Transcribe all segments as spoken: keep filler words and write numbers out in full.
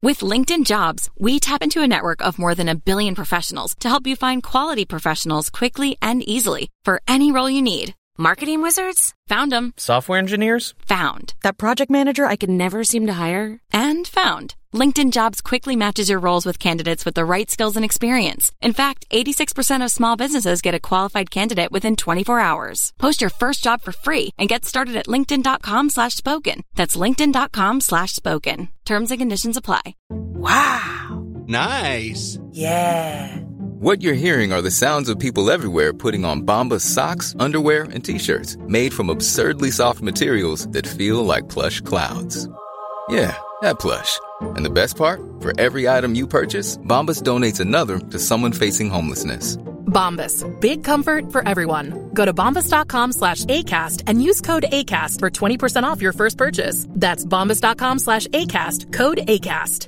With LinkedIn Jobs, we tap into a network of more than a billion professionals to help you find quality professionals quickly and easily for any role you need. Marketing wizards? Found them. Software engineers? Found. That project manager I could never seem to hire? And found. LinkedIn Jobs quickly matches your roles with candidates with the right skills and experience. In fact, eighty-six percent of small businesses get a qualified candidate within twenty-four hours. Post your first job for free and get started at linkedin.com slash spoken. That's linkedin.com slash spoken. Terms and conditions apply. Wow. Nice. Yeah. What you're hearing are the sounds of people everywhere putting on Bombas socks, underwear, and T-shirts made from absurdly soft materials that feel like plush clouds. Yeah, that plush. And the best part? For every item you purchase, Bombas donates another to someone facing homelessness. Bombas. Big comfort for everyone. Go to bombas.com slash ACAST and use code ACAST for twenty percent off your first purchase. That's bombas.com slash ACAST. Code ACAST.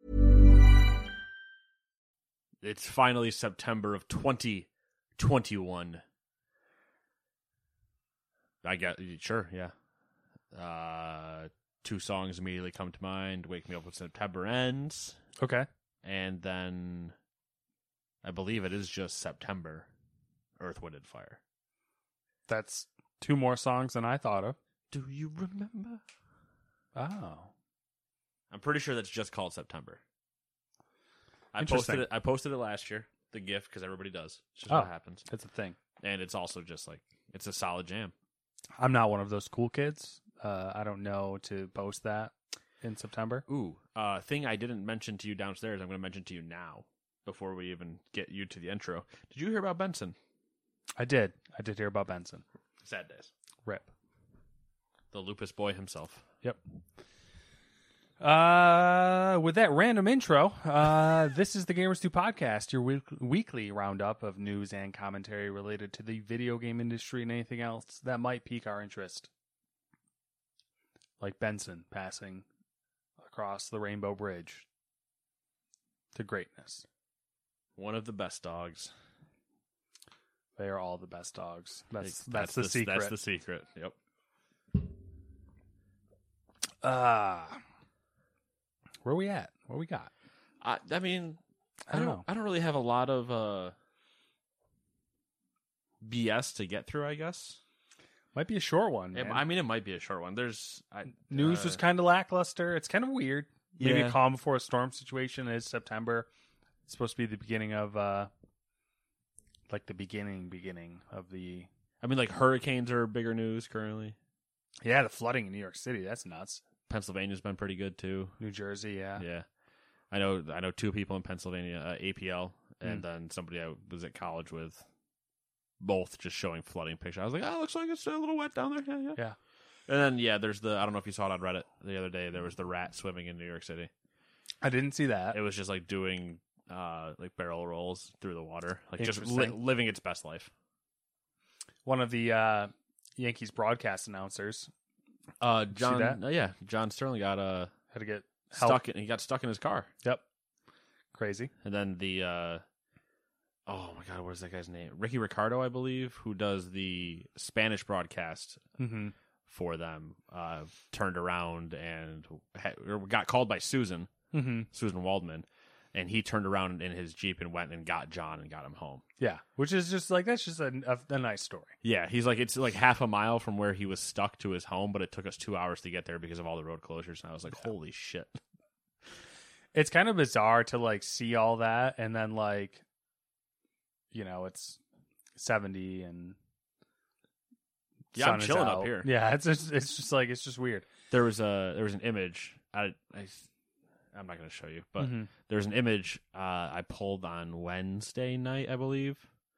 It's finally September of twenty twenty-one. I get, sure, yeah. Uh, two songs immediately come to mind. Wake Me Up When September Ends. Okay. And then I believe it is just September. Earth, Wind, and Fire. That's two more songs than I thought of. Do you remember? Oh. I'm pretty sure that's just called September. I posted it. I posted it last year. The GIF, because everybody does. It's just oh, what happens. It's a thing, and it's also just like it's a solid jam. I'm not one of those cool kids. Uh, I don't know to post that in September. Ooh, uh, thing I didn't mention to you downstairs. I'm going to mention to you now before we even get you to the intro. Did you hear about Benson? I did. I did hear about Benson. Sad days. Rip. The lupus boy himself. Yep. Uh, with that random intro, uh, this is the Gamers two podcast, your week- weekly roundup of news and commentary related to the video game industry and anything else that might pique our interest. Like Benson passing across the Rainbow Bridge to greatness. One of the best dogs. They are all the best dogs. That's that's, that's the, the secret. That's the secret. Yep. Ah. Uh, Where we at? What we got? I, I mean, I, I don't don't. know. I don't really have a lot of uh, B S to get through. I guess might be a short one. It, Man. I mean, it might be a short one. There's I, news uh, was kind of lackluster. It's kind of weird. Maybe yeah. a calm before a storm situation. It is September. It's supposed to be the beginning of, uh, like the beginning, beginning of the. I mean, like hurricanes are bigger news currently. Yeah, the flooding in New York City. That's nuts. Pennsylvania's been pretty good too. New Jersey, yeah, yeah. I know. I know two people in Pennsylvania, uh, A P L, and mm. then somebody I was at college with. Both just showing flooding pictures. I was like, "Oh, it looks like it's a little wet down there." Yeah, yeah. Yeah. And then yeah, there's the. I don't know if you saw it on Reddit the other day. There was the rat swimming in New York City. I didn't see that. It was just like doing uh, like barrel rolls through the water, like just li- living its best life. One of the uh, Yankees broadcast announcers. Uh, John, uh, yeah, John Sterling got uh had to get help. stuck. In, he got stuck in his car. Yep, crazy. And then the uh, oh my god, what is that guy's name? Ricky Ricardo, I believe, who does the Spanish broadcast mm-hmm. for them, uh, turned around and ha- or got called by Susan, mm-hmm. Susan Waldman, and he turned around in his Jeep and went and got John and got him home. Yeah, which is just like that's just a, a, a nice story. Yeah, he's like, it's like half a mile from where he was stuck to his home, but it took us two hours to get there because of all the road closures. And I was like, yeah. holy shit. It's kind of bizarre to like see all that and then like, you know, it's seventy and yeah, I'm chilling up here. Yeah, it's just, it's just like it's just weird. There was a there was an image. I, I I'm not going to show you, but mm-hmm. there's an image uh, I pulled on Wednesday night, I believe.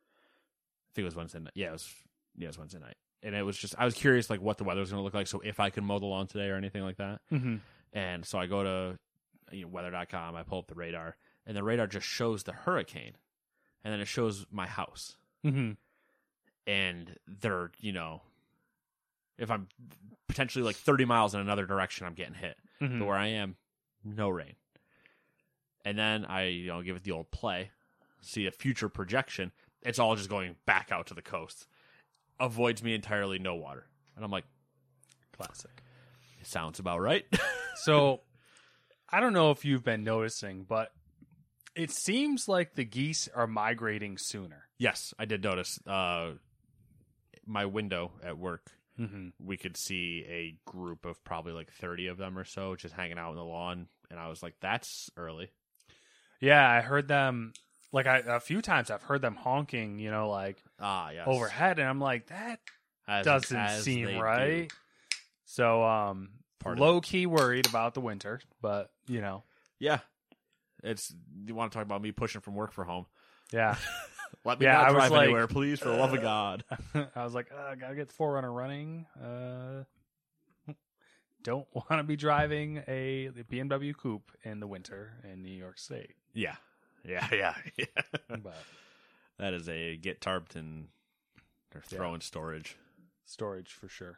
I think it was Wednesday night. Yeah, it was. Yeah, it was Wednesday night, and it was just I was curious like what the weather was going to look like. So if I could mow the lawn today or anything like that, mm-hmm. and so I go to you know, weather dot com. I pull up the radar, and the radar just shows the hurricane, and then it shows my house, mm-hmm. and they're you know, if I'm potentially like thirty miles in another direction, I'm getting hit. Mm-hmm. But where I am, no rain. And then I you know give it the old play, see a future projection. It's all just going back out to the coast. Avoids me entirely, no water. And I'm like, classic. It sounds about right. So I don't know if you've been noticing, but it seems like the geese are migrating sooner. Yes, I did notice. Uh, my window at work, Mm-hmm. we could see a group of probably like thirty of them or so just hanging out in the lawn. And I was like, that's early. Yeah, I heard them, like I, a few times I've heard them honking, you know, like Ah, yes. overhead. And I'm like, that As- doesn't as seem they right. do. So, um, Part of low key worried about the winter, but you know, Yeah. It's, you want to talk about me pushing from work for home? yeah. Let me Yeah, not I was drive like, anywhere, please, for the love of God. I was like, uh, gotta get the Forerunner running. Uh, don't want to be driving a the B M W coupe in the winter in New York State. Yeah. Yeah, yeah, yeah. But That is a get tarped and or throw in storage. storage for sure.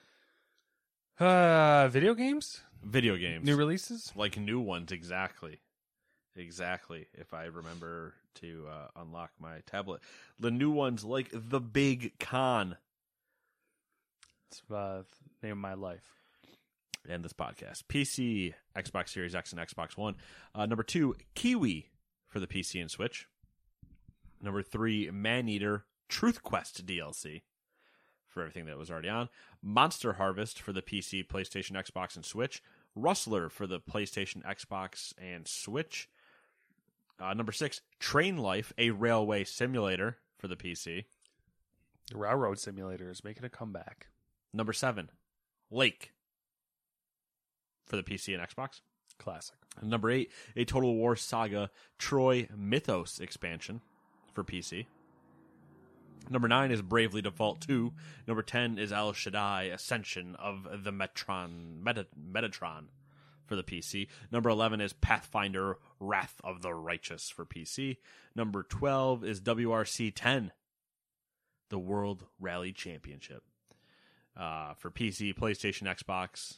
Uh, video games, Video games. new releases. Like new ones, exactly. Exactly. If I remember to uh, unlock my tablet. The new ones like The Big Con. It's uh, name of my life. And this podcast. P C, Xbox Series X, and Xbox One. Uh, number two, Kiwi for the P C and Switch. Number three, Maneater Truth Quest D L C for everything that was already on. Monster Harvest for the P C, PlayStation, Xbox, and Switch. Rustler for the PlayStation, Xbox, and Switch. Uh, number six, Train Life, a railway simulator for the P C. The Railroad Simulator is making a comeback. Number seven, Lake for the P C and Xbox. Classic. And number eight, a Total War Saga Troy Mythos expansion for P C. Number nine is Bravely Default two. Number ten is El Shaddai Ascension of the Metron, Meta, Metatron for the P C. Number eleven is Pathfinder Wrath of the Righteous for P C. Number twelve is W R C ten, the World Rally Championship uh, for P C, PlayStation, Xbox.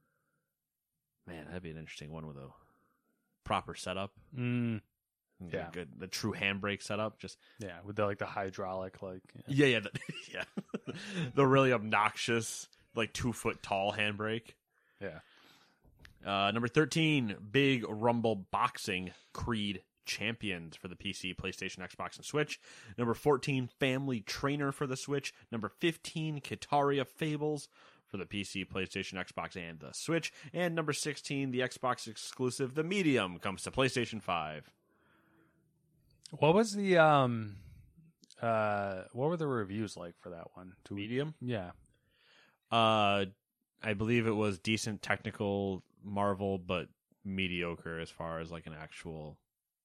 Man, that'd be an interesting one with a proper setup. Mm, Yeah, Yeah. good. The true handbrake setup. Just yeah, with the like the hydraulic, like yeah, yeah, the, yeah. The really obnoxious, like two foot tall handbrake. yeah. Uh, number thirteen, Big Rumble Boxing Creed Champions for the P C, PlayStation, Xbox, and Switch. Number fourteen, Family Trainer for the Switch. Number fifteen, Kitaria Fables for the P C, PlayStation, Xbox, and the Switch. And number sixteen, the Xbox exclusive, The Medium, comes to PlayStation five. What was the um, uh, what were the reviews like for that one? Do we- Medium? Yeah. Uh, I believe it was decent technical Marvel, but mediocre as far as like an actual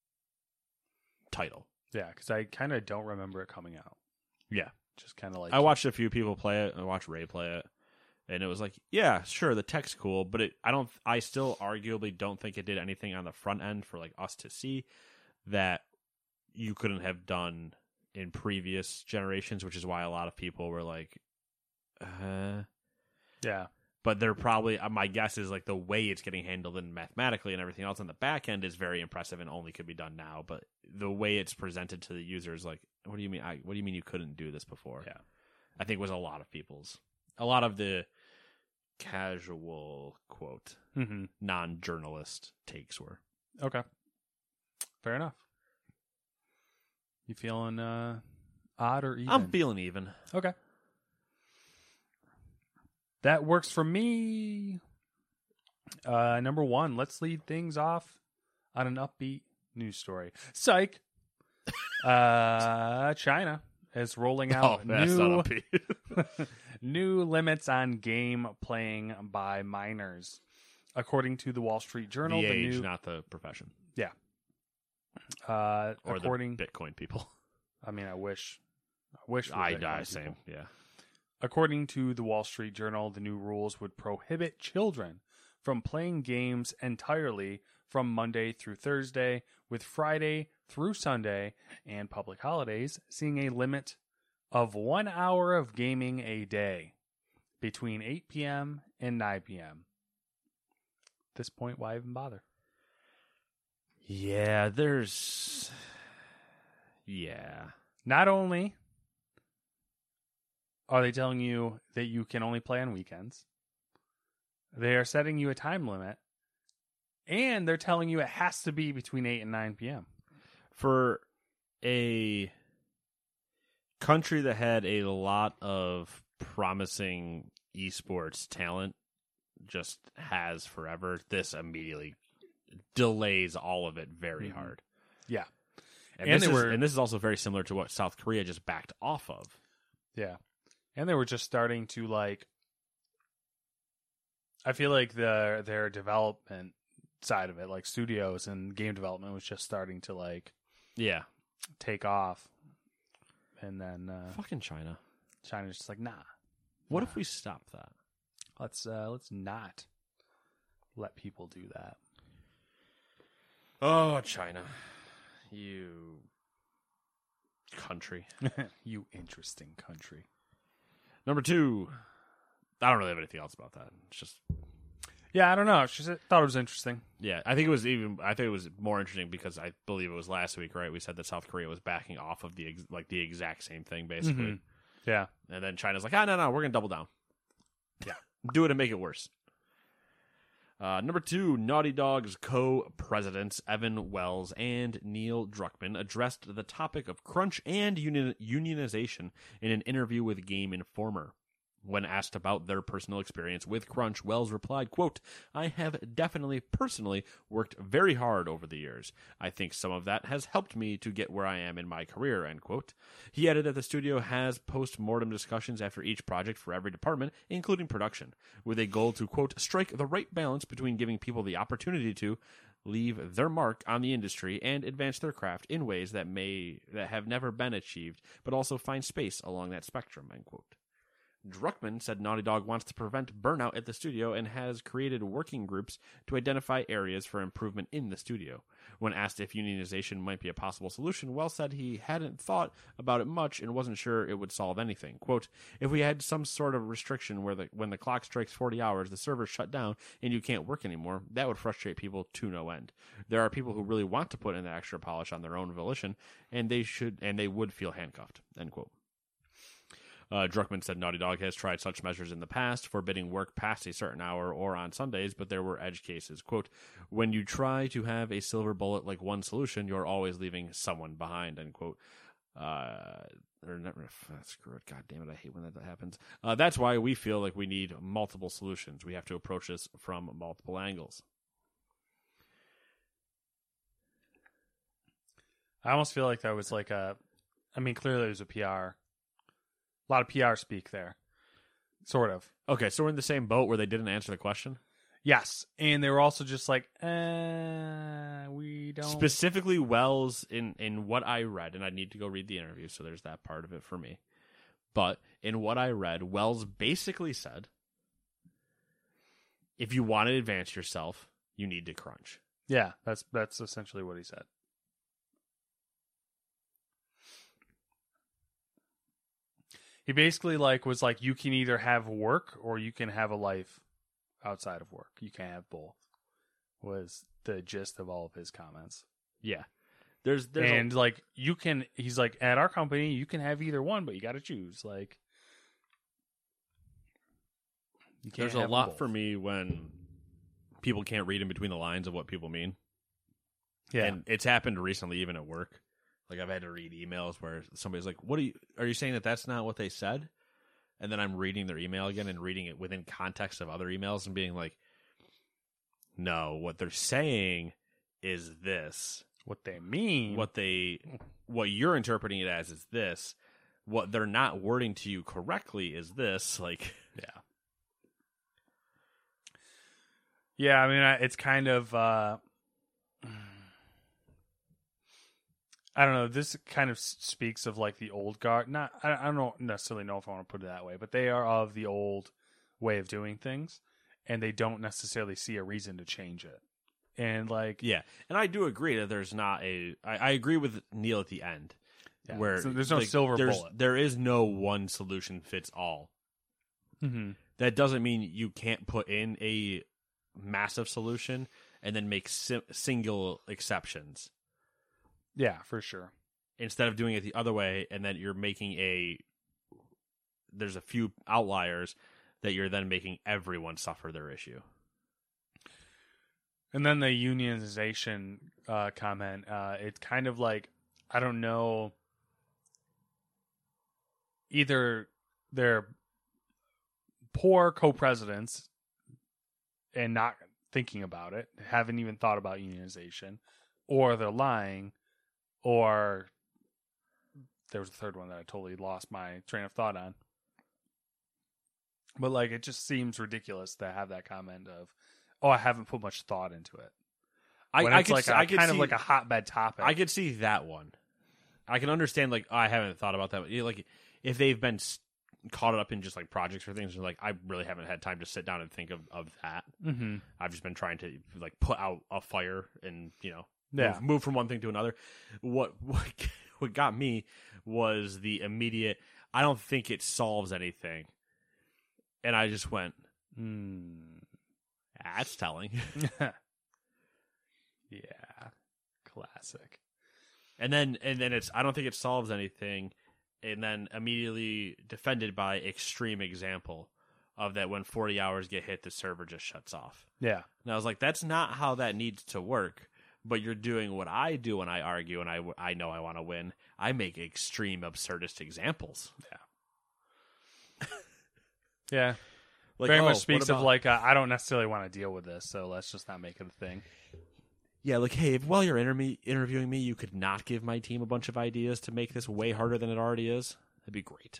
title. Yeah, because I kind of don't remember it coming out. Yeah. Just kind of like I watched a few people play it. I watched Ray play it, and it was like, yeah, sure, the tech's cool, but it, I don't, I still arguably don't think it did anything on the front end for like us to see that you couldn't have done in previous generations, which is why a lot of people were like, uh, yeah. but they're probably, uh, my guess is like the way it's getting handled and mathematically and everything else on the back end is very impressive and only could be done now. But the way it's presented to the users, like, what do you mean? I, what do you mean you couldn't do this before? Yeah. I think was a lot of people's, a lot of the casual quote, Mm-hmm. non-journalist takes were. Okay. Fair enough. You feeling uh, odd or even? I'm feeling even. Okay. That works for me. Uh, number one, let's lead things off on an upbeat news story. Psych. uh, China is rolling out Oh, that's new not upbeat. new limits on game playing by minors, according to the Wall Street Journal. the the age, new, not the profession. yeah. Uh, Or according, the Bitcoin people. I mean, I wish, I wish. for I Bitcoin die, people. same. Yeah. According to the Wall Street Journal, the new rules would prohibit children from playing games entirely from Monday through Thursday, with Friday through Sunday and public holidays seeing a limit of one hour of gaming a day between eight p.m. and nine p.m. At this point, why even bother? Yeah, there's... Yeah. Not only are they telling you that you can only play on weekends, they are setting you a time limit And they're telling you it has to be between eight and nine p.m. For a country that had a lot of promising esports talent, just has forever, this immediately delays all of it very Mm-hmm. hard. Yeah. And, And this they is, were- and this is also very similar to what South Korea just backed off of. Yeah. And they were just starting to, like, I feel like the their development side of it, like studios and game development, was just starting to, like, Yeah. take off. And then uh, Fucking China. China's just like, nah, What Nah. if we stop that? let's uh, let's not let people do that. Oh, China. You country. You interesting country. Number two. I don't really have anything else about that. It's just, Yeah, I don't know. She said, thought it was interesting. yeah, I think it was even, I think it was more interesting because I believe it was last week, right? We said that South Korea was backing off of the, ex- like the exact same thing, basically. Mhm. Yeah. And then China's like, ah, no, no, we're going to double down. Yeah. Do it and make it worse. Uh, number two, Naughty Dog's co-presidents Evan Wells and Neil Druckmann addressed the topic of crunch and union- unionization in an interview with Game Informer. When asked about their personal experience with crunch, Wells replied, quote, I have definitely personally worked very hard over the years. I think some of that has helped me to get where I am in my career, end quote. He added that the studio has post-mortem discussions after each project for every department, including production, with a goal to, quote, strike the right balance between giving people the opportunity to leave their mark on the industry and advance their craft in ways that may that have never been achieved, but also find space along that spectrum, end quote. Druckmann said Naughty Dog wants to prevent burnout at the studio and has created working groups to identify areas for improvement in the studio. When asked if unionization might be a possible solution, Wells said he hadn't thought about it much and wasn't sure it would solve anything. Quote, if we had some sort of restriction where the, when the clock strikes forty hours, the servers shut down and you can't work anymore, that would frustrate people to no end. There are people who really want to put in the extra polish on their own volition, and they should and they would feel handcuffed, end quote. Uh, Druckmann said Naughty Dog has tried such measures in the past, forbidding work past a certain hour or on Sundays, but there were edge cases. Quote, when you try to have a silver bullet like one solution, you're always leaving someone behind, end quote. Uh, or never, screw it, God damn it, I hate when that happens. Uh, that's why we feel like we need multiple solutions. We have to approach this from multiple angles. I almost feel like that was like a, I mean, clearly it was a P R. A lot of P R speak there. Sort of. Okay, so we're in the same boat where they didn't answer the question? Yes. And they were also just like, uh, we don't. Specifically, Wells, in, in what I read, and I need to go read the interview, so there's that part of it for me. But in what I read, Wells basically said, if you want to advance yourself, you need to crunch. Yeah, that's that's essentially what he said. He basically like was like, you can either have work or you can have a life outside of work. You can't have both. Was the gist of all of his comments. Yeah. There's, there's and a, like you can, he's like, at our company, you can have either one, but you got to choose. Like, you can't there's a have lot both. for me when people can't read in between the lines of what people mean. Yeah, And it's happened recently, even at work. Like, I've had to read emails where somebody's like, what are you, are you saying that that's not what they said? And then I'm reading their email again and reading it within context of other emails and being like, no, what they're saying is this. what they mean. What they, what you're interpreting it as is this. What they're not wording to you correctly is this. Like, yeah. Yeah, I mean, I- it's kind of, uh, I don't know, this kind of s- speaks of like the old guard. Not, I, I don't necessarily know if I want to put it that way, but they are of the old way of doing things, and they don't necessarily see a reason to change it. And like, Yeah. And I do agree that there's not a, I, I agree with Neil at the end. yeah, Where so there's no like, silver there's, bullet. There is no one solution fits all. Mm-hmm. That doesn't mean you can't put in a massive solution and then make si- single exceptions Yeah, for sure. instead of doing it the other way, and then you're making a there's a few outliers that you're then making everyone suffer their issue. And then the unionization uh, comment, uh, it's kind of like, I don't know, either they're poor co-presidents and not thinking about it, haven't even thought about unionization, or they're lying, or there was a third one that I totally lost my train of thought on. But like, it just seems ridiculous to have that comment of, oh, I haven't put much thought into it. I, When I it's could, like see- a, I could kind see, of like a hotbed topic. I could see that one. I can understand, like, oh, I haven't thought about that. Like, if they've been s- caught up in just like projects or things, like, I really haven't had time to sit down and think of, of that. Mm-hmm. I've just been trying to like put out a fire and, you know, Yeah. move, move from one thing to another. What what what got me was the immediate, I don't think it solves anything. And I just went, Mm. that's telling. Yeah, classic. And then and then it's, I don't think it solves anything. And then immediately defended by extreme example of that when forty hours get hit, the server just shuts off. Yeah, And I was like, that's not how that needs to work. But you're doing what I do when I argue and I, I know I want to win. I make extreme absurdist examples. yeah. Like, Very oh, much what speaks of about- like, uh, I don't necessarily want to deal with this, so let's just not make it a thing. Yeah, like, hey, if while you're interme- interviewing me, you could not give my team a bunch of ideas to make this way harder than it already is, that'd be great.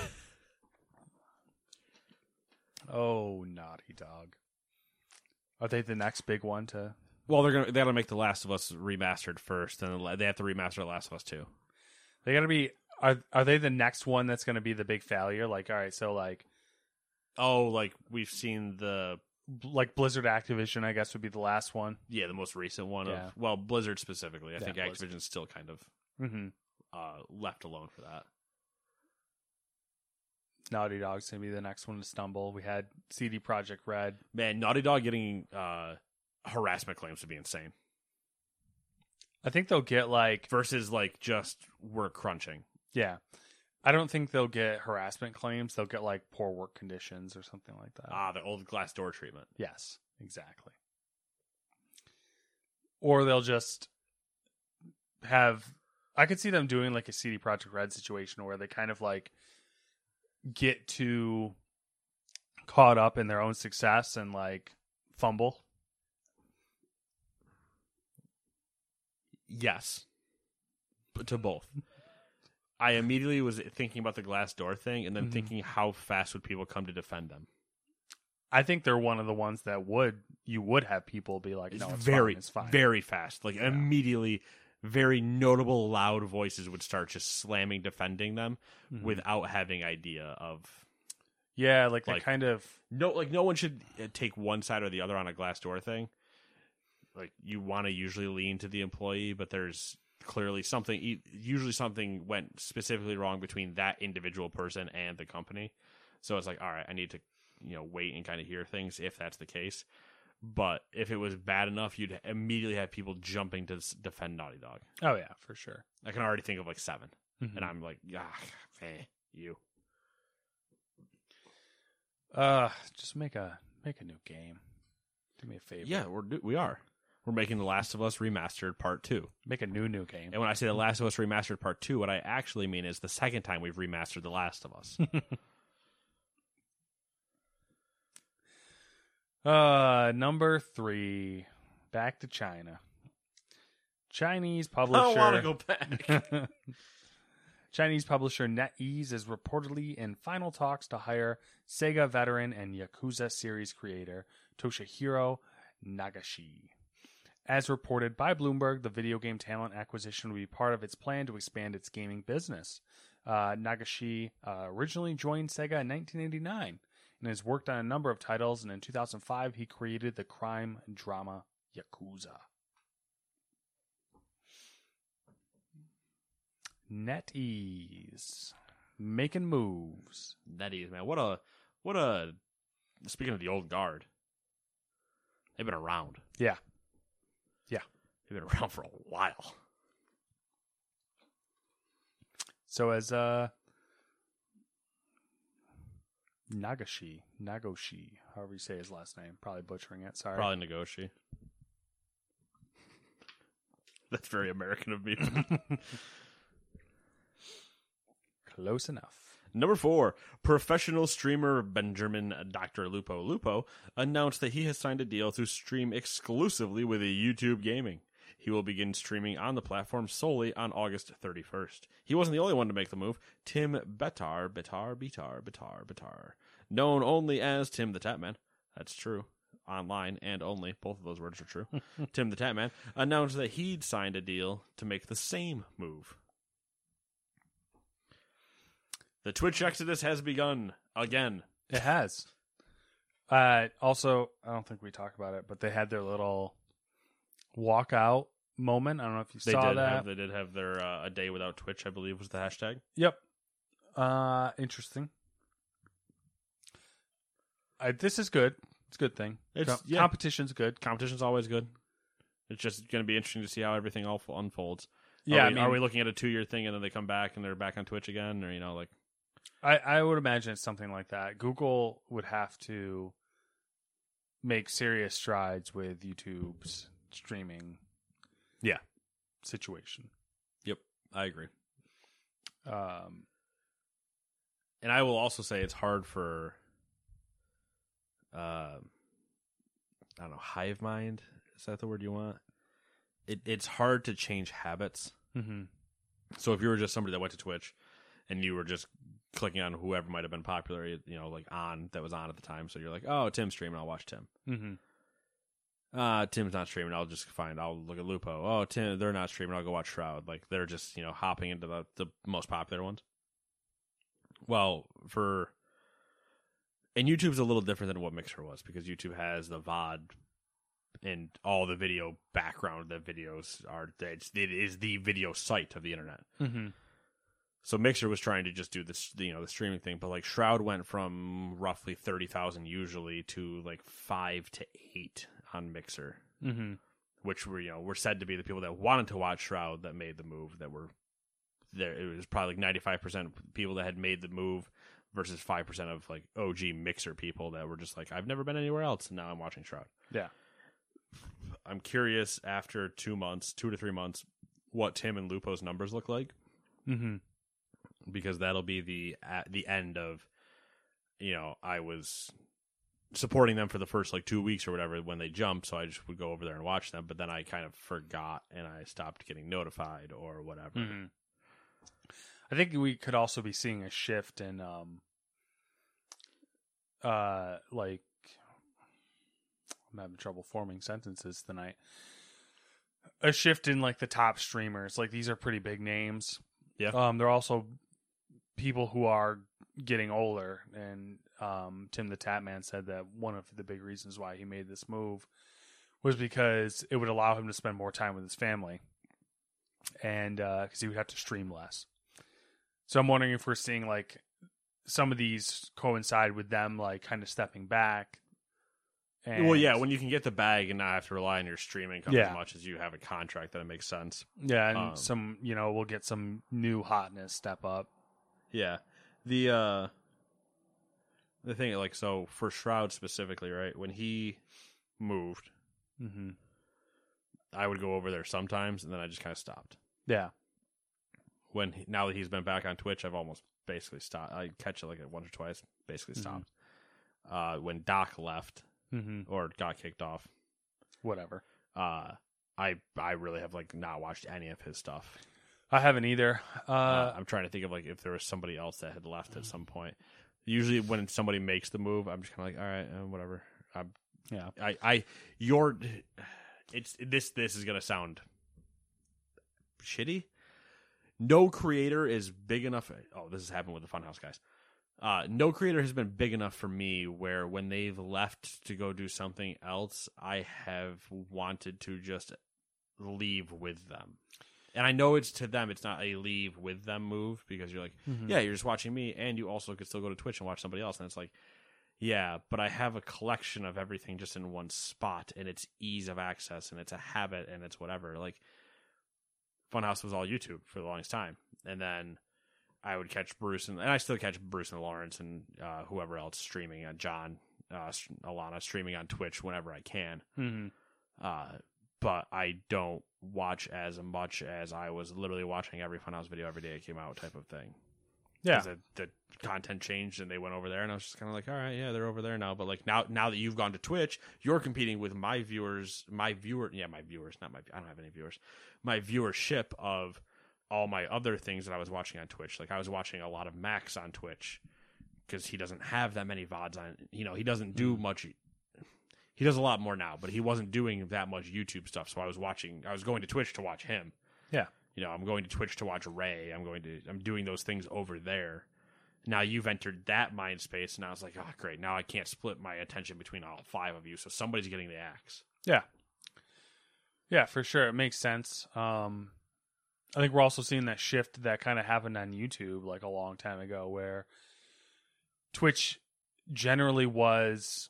Oh, Naughty Dog. Are they the next big one to... Well, they're gonna they gotta make The Last of Us remastered first, and they have to remaster The Last of Us two. They got to be... Are are they the next one that's going to be the big failure? Like, all right, so like... Oh, like we've seen the Like Blizzard Activision, I guess, would be the last one. yeah the most recent one Yeah. of well Blizzard specifically. I Yeah, think Blizzard. Activision's still kind of Mm-hmm. uh, left alone for that. Naughty Dog's going to be the next one to stumble. We had C D Projekt Red. Man, Naughty Dog getting uh, harassment claims would be insane. I think they'll get like... Versus like just we're crunching. Yeah. I don't think they'll get harassment claims. They'll get like poor work conditions or something like that. Ah, the old glass door treatment. Yes, exactly. Or they'll just have... I could see them doing like a C D Projekt Red situation where they kind of like get too caught up in their own success and like fumble. Yes. But to both. I immediately was thinking about the glass door thing and then Mhm. thinking how fast would people come to defend them. I think they're one of the ones that would you would have people be like, no, it's very, fine, it's fine. very fast. Like immediately, very notable, loud voices would start just slamming, defending them Mhm. without having idea of Yeah, like, like- that kind of... no. Like no one should uh, take one side or the other on a glass door thing. Like you want to usually lean to the employee, but there's clearly something. Usually something went specifically wrong between that individual person and the company. So it's like, all right, I need to, you know, wait and kind of hear things if that's the case. But if it was bad enough, you'd immediately have people jumping to s- defend Naughty Dog. Oh, yeah, for sure. I can already think of like seven, Mhm. and I'm like, ah, eh, you. Uh, just make a make a new game. Do me a favor. Yeah, we're do- we are. We're making The Last of Us Remastered Part Two. Make a new new game. And when I say The Last of Us Remastered Part Two, what I actually mean is the second time we've remastered The Last of Us. Uh, number three, back to China. Chinese publisher. I don't want to go back. Chinese publisher NetEase is reportedly in final talks to hire Sega veteran and Yakuza series creator Toshihiro Nagashi. As reported by Bloomberg, the video game talent acquisition will be part of its plan to expand its gaming business. Uh, Nagashi uh, originally joined Sega in nineteen eighty-nine and has worked on a number of titles, and in two thousand five he created the crime drama Yakuza. NetEase making moves. NetEase, man, what a what a. Speaking of the old guard, they've been around. Yeah. Yeah. They've been around for a while. So as uh Nagashi, Nagoshi, however you say his last name, probably butchering it, sorry. Probably negotiate. That's very American of me. Close enough. Number four, professional streamer Benjamin Doctor Lupo Lupo announced that he has signed a deal to stream exclusively with YouTube Gaming. He will begin streaming on the platform solely on August thirty-first. He wasn't the only one to make the move. Tim Betar, Betar, Betar, Betar, Betar, known only as Tim the Tatman. That's true. Online and only. Both of those words are true. Tim the Tatman announced that he'd signed a deal to make the same move. The Twitch exodus has begun again. It has. Uh, also, I don't think we talked about it, but they had their little walkout moment. I don't know if you They saw did that. have they did have their uh, a day without Twitch, I believe was the hashtag. Yep. Uh, interesting. I, this is good. It's a good thing. It's- Com- yeah. Competition's good. Competition's always good. It's just going to be interesting to see how everything all unfolds. Yeah, are we, I mean, are we looking at a two year thing and then they come back and they're back on Twitch again, or you know, like I, I would imagine it's something like that. Google would have to make serious strides with YouTube's streaming yeah, situation. yep, I agree. Um, And I will also say it's hard for, uh, I don't know, hive mind. Is that the word you want? It it's hard to change habits. mm-hmm. So if you were just somebody that went to Twitch and you were just clicking on whoever might have been popular, you know, like on that was on at the time, so you're like, oh, Tim's streaming, I'll watch Tim. Mm-hmm. Uh, Tim's not streaming, I'll just find, I'll look at Lupo. Oh, Tim, they're not streaming, I'll go watch Shroud. Like they're just, you know, hopping into the the most popular ones. Well, for and YouTube's a little different than what Mixer was because YouTube has the V O D and all the video background that videos are. It's, it is the video site of the internet. Mm-hmm. So Mixer was trying to just do this, you know, the streaming thing, but like Shroud went from roughly thirty thousand usually to like five to eight on Mixer, Mm-hmm. which were, you know, were said to be the people that wanted to watch Shroud that made the move. That were there. It was probably like ninety-five percent people that had made the move versus five percent of like O G Mixer people that were just like, I've never been anywhere else, and now I'm watching Shroud. Yeah. I'm curious after two months, two to three months, what Tim and Lupo's numbers look like. Mm-hmm. Because that'll be the at the end of, you know, I was supporting them for the first like two weeks or whatever when they jumped, so I just would go over there and watch them, but then I kind of forgot and I stopped getting notified or whatever. Mm-hmm. I think we could also be seeing a shift in, um, uh, like, I'm having trouble forming sentences tonight. A shift in like the top streamers. Like these are pretty big names. Yeah. Um, they're also people who are getting older, and um, Tim the Tatman said that one of the big reasons why he made this move was because it would allow him to spend more time with his family, and because uh, he would have to stream less. So I'm wondering if we're seeing like some of these coincide with them like kind of stepping back. And, Well, yeah, when you can get the bag and not have to rely on your streaming income Yeah. as much as you have a contract, that it makes sense. yeah, and um, some, you know, we'll get some new hotness step up. Yeah. The uh the thing like so for Shroud specifically, right? When he moved, Mm-hmm. I would go over there sometimes and then I just kind of stopped. Yeah. When he, now that he's been back on Twitch, I've almost basically stopped. I catch it like once or twice, basically Mhm. stopped. Uh when Doc left Mm-hmm. or got kicked off, Whatever. uh I I really have like not watched any of his stuff. I haven't either. Uh, Uh, I'm trying to think of like if there was somebody else that had left at some point. Usually, when somebody makes the move, I'm just kind of like, all right, uh, whatever. I'm, yeah. I, I, your, it's this. This is gonna sound shitty. No creator is big enough. Oh, this has happened with the Funhouse guys. Uh, no creator has been big enough for me where when they've left to go do something else, I have wanted to just leave with them. And I know it's to them, it's not a leave with them move because you're like, Mhm. yeah, you're just watching me and you also could still go to Twitch and watch somebody else. And it's like, yeah, but I have a collection of everything just in one spot and it's ease of access and it's a habit and it's whatever. Like Funhouse was all YouTube for the longest time. And then I would catch Bruce and, and I still catch Bruce and Lawrence and uh, whoever else streaming on John, uh, Alana streaming on Twitch whenever I can. Mm-hmm. Uh, but I don't watch as much as I was literally watching every Funhouse video every day it came out type of thing. Yeah. The, the content changed and they went over there, and I was just kind of like, all right, yeah, they're over there now. But like now, now that you've gone to Twitch, you're competing with my viewers, my viewer, yeah, my viewers, not my, I don't have any viewers, my viewership of all my other things that I was watching on Twitch. Like I was watching a lot of Max on Twitch because he doesn't have that many V O Ds on, you know, he doesn't do much. He does a lot more now, but he wasn't doing that much YouTube stuff. So I was watching, I was going to Twitch to watch him. Yeah. You know, I'm going to Twitch to watch Ray. I'm going to, I'm doing those things over there. Now you've entered that mind space, and I was like, oh, great. Now I can't split my attention between all five of you, so somebody's getting the axe. Yeah. Yeah, for sure. It makes sense. Um, I think we're also seeing that shift that kind of happened on YouTube like a long time ago, where Twitch generally was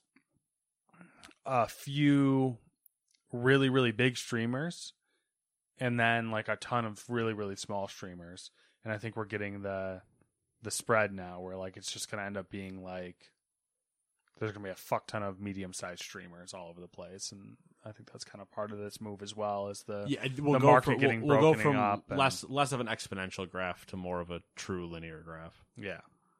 a few really, really big streamers and then like a ton of really, really small streamers. And I think we're getting the the spread now where like it's just going to end up being like there's going to be a fuck ton of medium-sized streamers all over the place. And I think that's kind of part of this move as well, as the, yeah, we'll the go market from, getting we'll, we'll broken go from up. And, less, less of an exponential graph to more of a true linear graph. yeah.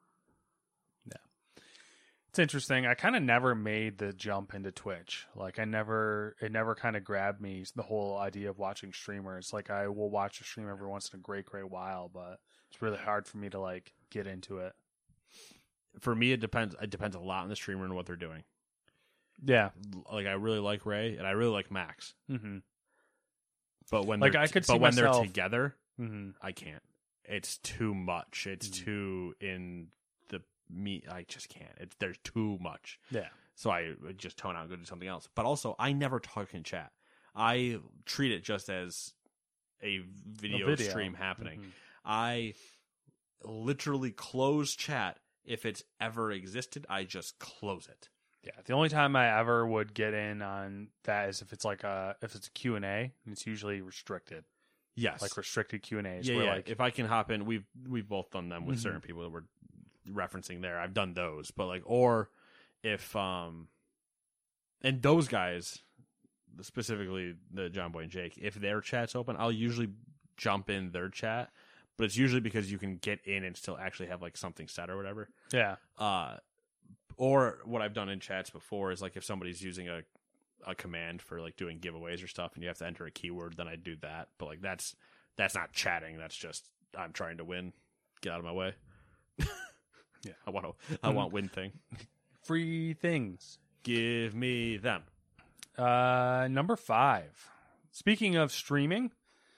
Yeah. It's interesting. I kind of never made the jump into Twitch. Like I never, it never kind of grabbed me, the whole idea of watching streamers. Like I will watch a stream every once in a great, great while, but it's really hard for me to like get into it. For me, it depends. It depends a lot on the streamer and what they're doing. Yeah. Like I really like Ray and I really like Max. Mm-hmm. But when Like they're, I could but see when myself... they're together, Mm-hmm. I can't. It's too much. It's Mm-hmm. too in the me. I just can't. It's there's too much. Yeah. So I would just tone out and go do something else. But also, I never talk in chat. I treat it just as a video, A video. stream happening. Mm-hmm. I literally close chat. If it's ever existed, I just close it. Yeah, the only time I ever would get in on that is if it's like a if it's a Q and A, and it's usually restricted. Yes, Like restricted Q and A's. yeah, where yeah. like If I can hop in, we've we've both done them with Mhm. certain people that we're referencing there. I've done those, but like, or if um, and those guys, specifically the John Boy and Jake, if their chat's open, I'll usually jump in their chat, but it's usually because you can get in and still actually have like something set or whatever. yeah, Uh, or what I've done in chats before is like if somebody's using a, a command for like doing giveaways or stuff and you have to enter a keyword, then I do that. But like that's that's not chatting. That's just I'm trying to win. Get out of my way. Yeah. I want to. I want win thing. free things. Give me them. Uh, number five. Speaking of streaming,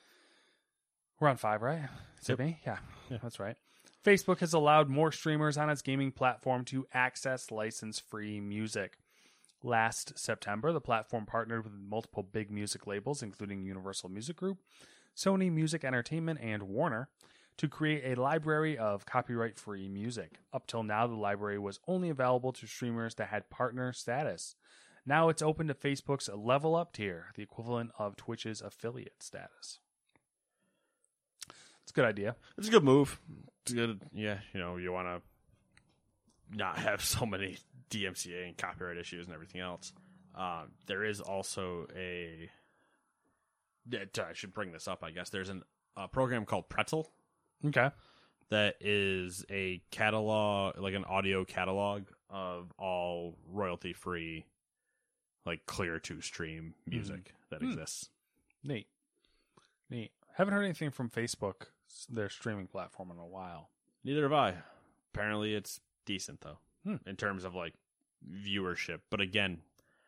we're on five, right? Is Yep. it me? Yeah, yeah, that's right. Facebook has allowed more streamers on its gaming platform to access license-free music. Last September, the platform partnered with multiple big music labels, including Universal Music Group, Sony Music Entertainment, and Warner, to create a library of copyright-free music. Up till now, the library was only available to streamers that had partner status. Now it's open to Facebook's Level Up tier, the equivalent of Twitch's affiliate status. It's a good idea. It's a good move. It's good. Yeah, you know, you want to not have so many D M C A and copyright issues and everything else. Uh, there is also a. I should bring this up. I guess there's an, a program called Pretzel Okay. that is a catalog, like an audio catalog of all royalty-free, like clear to stream music that Hmm. exists. Neat. Neat. Haven't heard anything from Facebook, their streaming platform, in a while. Neither have I. Apparently, it's decent though Hmm. in terms of like viewership. But again,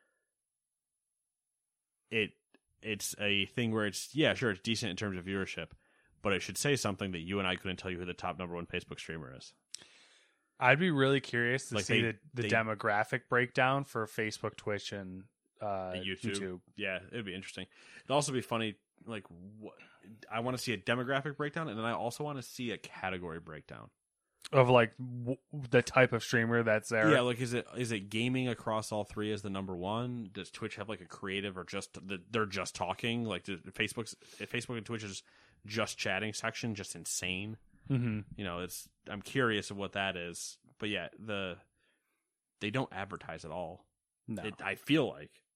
it it's a thing where it's yeah, sure, it's decent in terms of viewership, but it should say something that you and I couldn't tell you who the top number one Facebook streamer is. I'd be really curious to Like see they- the, the they- demographic breakdown for Facebook, Twitch, and uh, And YouTube. YouTube. Yeah, it'd be interesting. It'd also be funny. Like, what, I want to see a demographic breakdown, and then I also want to see a category breakdown. Of like w- the type of streamer that's there. Yeah, like is it is it gaming across all three as the number one? Does Twitch have like a creative or just the, they're just talking? Like does Facebook's if Facebook and Twitch is just chatting section, just insane. Mm-hmm. You know, it's I'm curious of what that is. But yeah, the they don't advertise at all. No. It, I feel like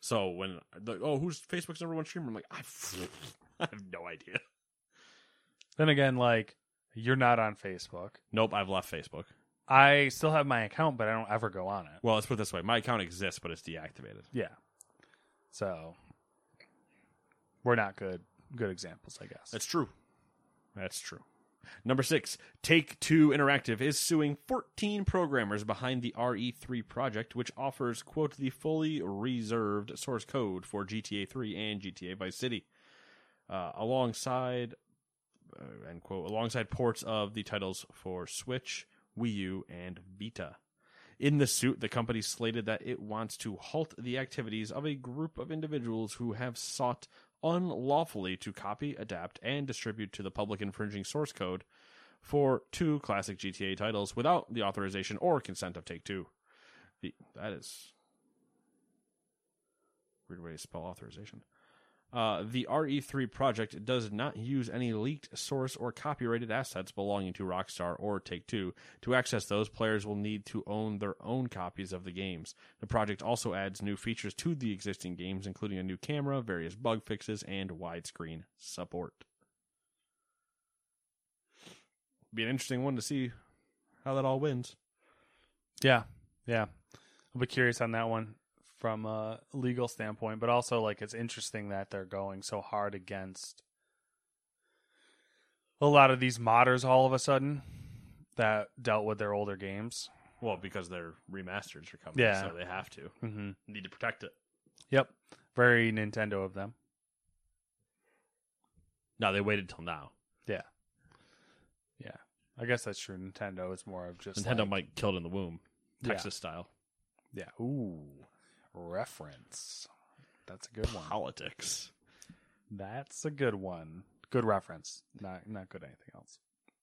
So when, the, oh, who's Facebook's number one streamer? I'm like, I, I have no idea. Then again, like, you're not on Facebook. Nope, I've left Facebook. I still have my account, but I don't ever go on it. Well, let's put it this way. My account exists, but it's deactivated. Yeah. So, we're not good good examples, I guess. That's true. That's true. Number six, Take-Two Interactive is suing fourteen programmers behind the R E three project, which offers, quote, the fully reserved source code for G T A three and G T A Vice City, uh, alongside, uh, end quote, alongside ports of the titles for Switch, Wii U, and Vita. In the suit, the company slated that it wants to halt the activities of a group of individuals who have sought unlawfully to copy, adapt, and distribute to the public infringing source code for two classic G T A titles without the authorization or consent of Take-Two. The, that is a weird way to spell authorization. Uh, the R E three project does not use any leaked source or copyrighted assets belonging to Rockstar or Take-Two. To access those, players will need to own their own copies of the games. The project also adds new features to the existing games, including a new camera, various bug fixes, and widescreen support. Be an interesting one to see how that all wins. Yeah, yeah. I'll be curious on that one from a legal standpoint, but also, like, it's interesting that they're going so hard against a lot of these modders all of a sudden that dealt with their older games. Well, because they're remasters are coming, Yeah. so they have to. Mm-hmm. Need to protect it. Yep. Very Nintendo of them. No, they waited till now. Yeah. Yeah. I guess that's true. Nintendo is more of just Nintendo like, might kill it in the womb, Yeah. Texas style. Yeah. Ooh. Reference. That's a good one. Politics. That's a good one. Good reference. Not not good anything else.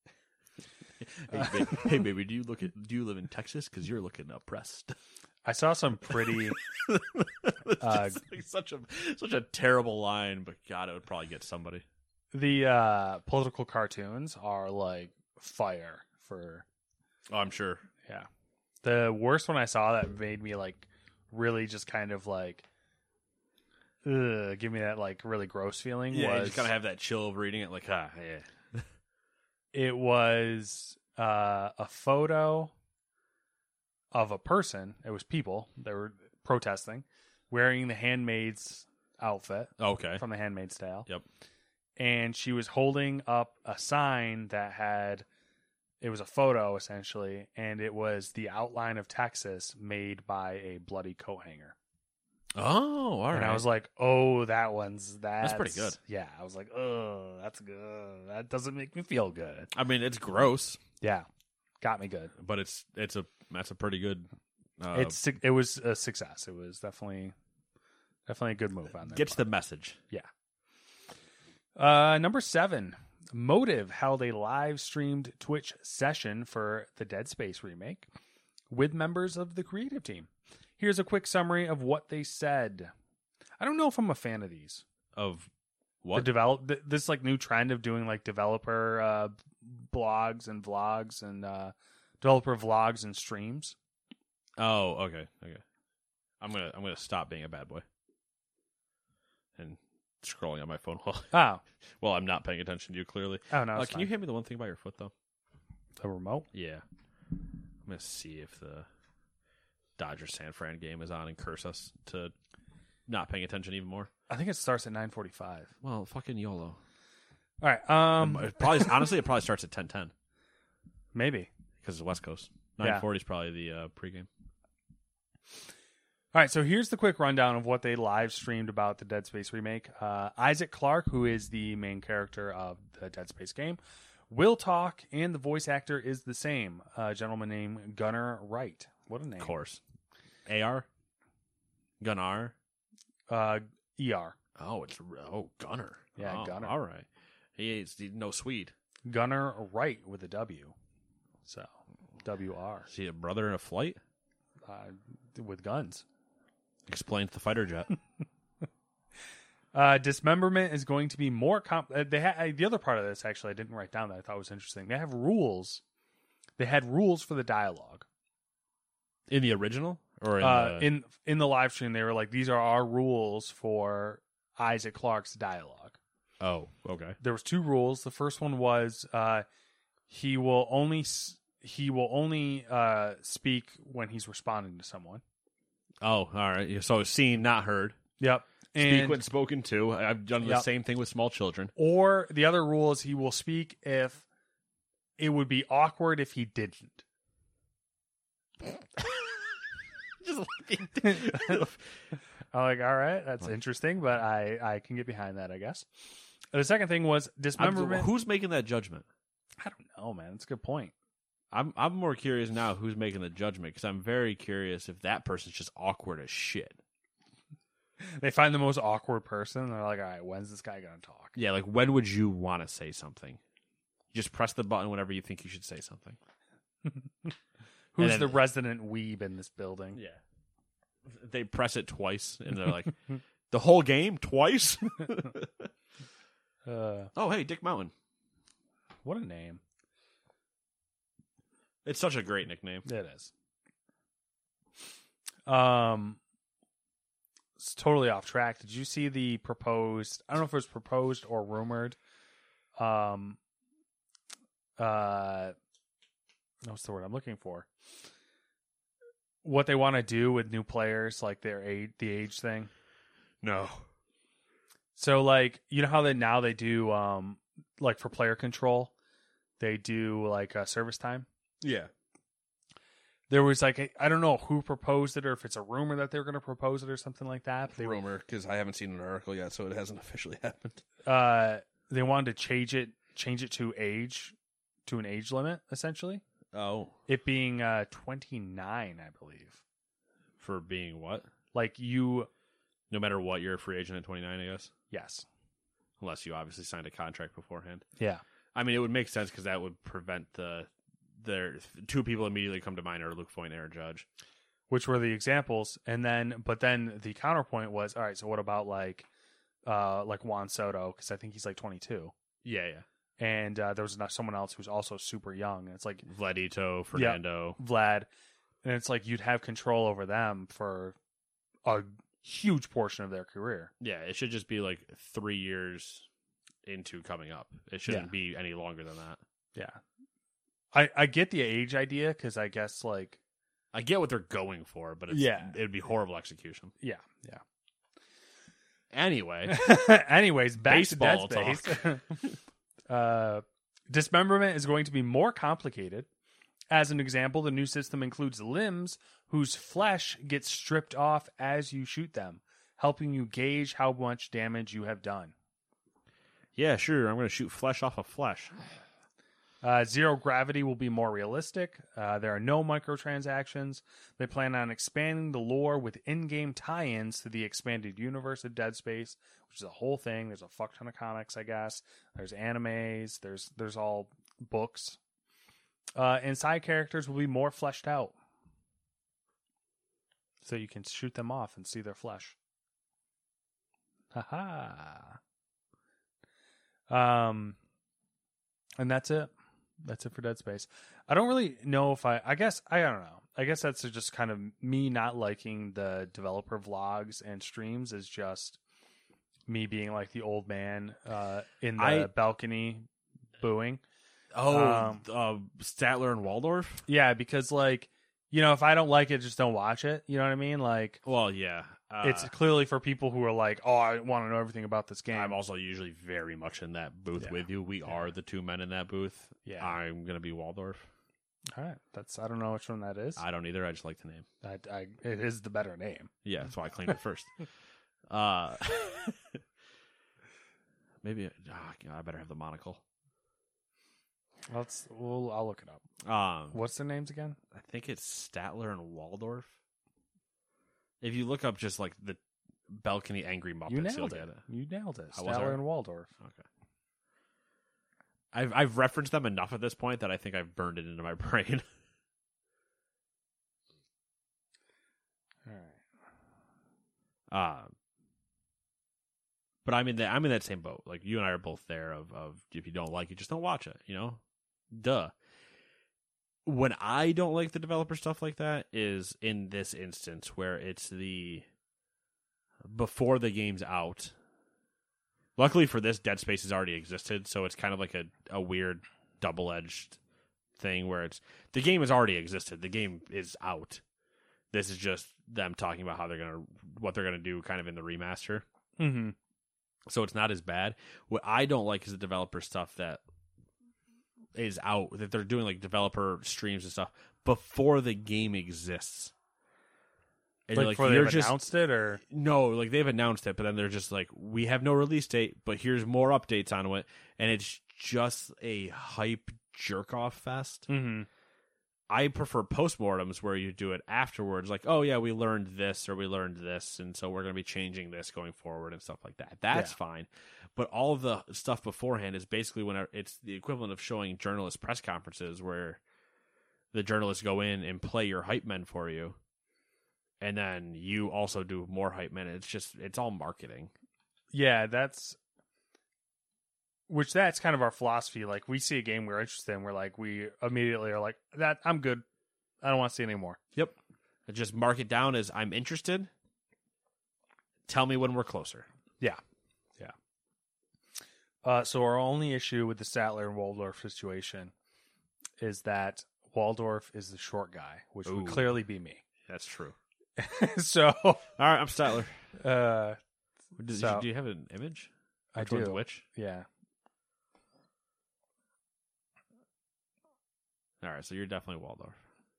Hey, baby, hey, baby, do you look at? Do you live in Texas? Because you're looking oppressed. I saw some pretty It's Uh, just like such a such a terrible line, but God, it would probably get somebody. the uh, political cartoons are like fire for Oh, I'm sure. yeah. The worst one I saw that made me like really just kind of like ugh, give me that like really gross feeling Yeah, you was just gotta have that chill of reading it. Like, ah, yeah. it was uh, a photo of a person. It was people that were protesting, wearing the Handmaid's outfit Okay. from the Handmaid's Tale. Yep. And she was holding up a sign that had, it was a photo essentially, and it was the outline of Texas made by a bloody coat hanger. Oh, all right. And I was like, oh, that one's that's, That's pretty good. Yeah, I was like, oh, that's good. That doesn't make me feel good. I mean, it's gross, Yeah, got me good. but it's it's a that's a pretty good. Uh, It's it was a success. It was definitely definitely a good move on there. gets the message. Yeah. Uh, number seven, Motive held a live streamed Twitch session for the Dead Space remake with members of the creative team. Here's a quick summary of what they said. I don't know if I'm a fan of these. Of The what? develop th- this like new trend of doing like developer uh, blogs and vlogs and uh, developer vlogs and streams. Oh, okay, okay. I'm gonna I'm gonna stop being a bad boy and scrolling on my phone while Oh, well I'm not paying attention to you clearly. oh no, Uh, it's can you fine. hand me the one thing about your foot though? The remote? Yeah, I'm gonna see if the Dodgers San Fran game is on and curse us to not paying attention even more. I think it starts at nine forty-five. Well, fucking YOLO. All right, um, It probably honestly it probably starts at ten ten maybe. because it's West Coast. Yeah. nine forty is probably the uh, pregame. All right, so here's the quick rundown of what they live streamed about the Dead Space remake. Uh, Isaac Clarke, who is the main character of the Dead Space game, will talk, and the voice actor is the same, a gentleman named Gunnar Wright. What a name. Of course. A R? Gunnar? Uh, E R. Oh, it's oh Gunnar. Yeah, Oh, Gunnar. All right. He is he's no Swede. Gunnar Wright with a W. So, W R. Is he a brother in a flight? Uh, with guns. Explains the fighter jet. Uh, dismemberment is going to be more comp. Uh, they ha- uh, the other part of this actually I didn't write down that I thought was interesting. They have rules. They had rules for the dialogue. In the original? Or in uh, the... in in the live stream, they were like, "These are our rules for Isaac Clarke's dialogue." Oh, okay. There was two rules. The first one was uh, he will only he will only uh, speak when he's responding to someone. Oh, all right. So seen, not heard. Yep. Speak And, when spoken to. I've done the Yep. same thing with small children. or the other rule is he will speak if it would be awkward if he didn't. Just I'm like, all right, that's interesting, but I, I can get behind that, I guess. The second thing was dismemberment. who's making that judgment? I don't know, man. That's a good point. I'm I'm more curious now who's making the judgment because I'm very curious if that person's just awkward as shit. They find the most awkward person. And they're like, all right, when's this guy going to talk? Yeah, like when would you want to say something? You just press the button whenever you think you should say something. Who's then- the resident weeb in this building? Yeah. They press it twice and they're like, the whole game twice? Uh, Oh, hey, Dick Mountain. what a name. It's such a great nickname. It is. Um, it's totally off track. Did you see the proposed? I don't know if it was proposed or rumored. Um, uh, what's the word I'm looking for? What they want to do with new players, like their age, the age thing. No. So, like, you know how they now they do, um, like for player control, they do like uh, service time. Yeah. There was like a, I don't know who proposed it or if it's a rumor that they were going to propose it or something like that. But they Rumor, because I haven't seen an article yet, so it hasn't officially happened. uh they wanted to change it change it to age to an age limit essentially. Oh. It being uh twenty-nine, I believe. For being what? Like you, No matter what, you're a free agent at twenty-nine, I guess. yes, Unless you obviously signed a contract beforehand. yeah, I mean, it would make sense because that would prevent the there two people immediately come to mind are Luke Foy and Aaron Judge. which were the examples, and then but then the counterpoint was, all right, so what about like uh like Juan Soto, because I think he's like twenty-two, Yeah, yeah. and uh, there was not someone else who's also super young, and it's like Vladito, Fernando. Vlad, and it's like you'd have control over them for a huge portion of their career. Yeah, it should just be like three years into coming up. It shouldn't Yeah. be any longer than that. Yeah, I I get the age idea because I guess like I get what they're going for, but it's, Yeah. it would be horrible execution. yeah yeah. Anyway, Anyways, back Baseball to Dead Space. uh, dismemberment is going to be more complicated. As an example, the new system includes limbs whose flesh gets stripped off as you shoot them, helping you gauge how much damage you have done. yeah, sure. I'm going to shoot flesh off of flesh. Uh, zero gravity will be more realistic. Uh, there are no microtransactions. They plan on expanding the lore with in-game tie-ins to the expanded universe of Dead Space, which is a whole thing. There's a fuck ton of comics, I guess. There's animes. There's there's all books. Uh, and side characters will be more fleshed out, so you can shoot them off and see their flesh. Haha. Um, and that's it. That's it for Dead Space. I don't really know if I, I guess, I don't know. I guess that's just kind of me not liking the developer vlogs and streams is just me being like the old man uh, in the I- balcony booing. Oh, Um, uh, Statler and Waldorf? Yeah, because like, you know, if I don't like it, just don't watch it. You know what I mean? Like, Well, yeah. Uh, it's clearly for people who are like, oh, I want to know everything about this game. I'm also usually very much in that booth Yeah. with you. We are the two men in that booth. Yeah. I'm going to be Waldorf. All right. That's, I don't know which one that is. I don't either. I just like the name. I, I, it is the better name. Yeah, that's why I claimed it first. Uh, maybe oh, I better have the monocle. Let's, we'll, I'll look it up. Um, What's their names again? I think it's Statler and Waldorf. If you look up just like the balcony angry Muppets, You you'll nailed get it. it. You nailed it. I was Statler right. and Waldorf. Okay. I've I've referenced them enough at this point that I think I've burned it into my brain. All right. uh, but I'm in that I'm in that same boat. Like you and I are both there. Of of if you don't like it, just don't watch it. You know, duh. when I don't like the developer stuff like that is in this instance where it's the before the game's out. Luckily for this, Dead Space has already existed, so it's kind of like a, a weird double-edged thing where it's the game has already existed. The game is out. This is just them talking about how they're gonna what they're gonna do kind of in the remaster. Mm-hmm. So it's not as bad. What I don't like is the developer stuff that is out, that they're doing like developer streams and stuff before the game exists. And Like, you're before you're they've just, announced it, or no, like they've announced it, but then they're just like, we have no release date, but here's more updates on it, and it's just a hype jerk off fest. mm-hmm. I prefer postmortems where you do it afterwards, like, oh yeah, we learned this or we learned this, and so we're going to be changing this going forward and stuff like that. That's Yeah. fine. But all of the stuff beforehand is basically when it's the equivalent of showing journalist press conferences where the journalists go in and play your hype men for you, and then you also do more hype men. It's just, it's all marketing. Yeah, that's which that's kind of our philosophy. Like, we see a game we're interested in, we're like, we immediately are like, that I'm good. I don't want to see any more. Yep. Just mark it down as I'm interested. Tell me when we're closer. Yeah. Yeah. Uh, so our only issue with the Statler and Waldorf situation is that Waldorf is the short guy, which Ooh. would clearly be me. That's true. So, All right, I'm Statler. uh, Does, So- do you have an image? I Which one's do. which? Yeah. All right, so you're definitely Waldorf.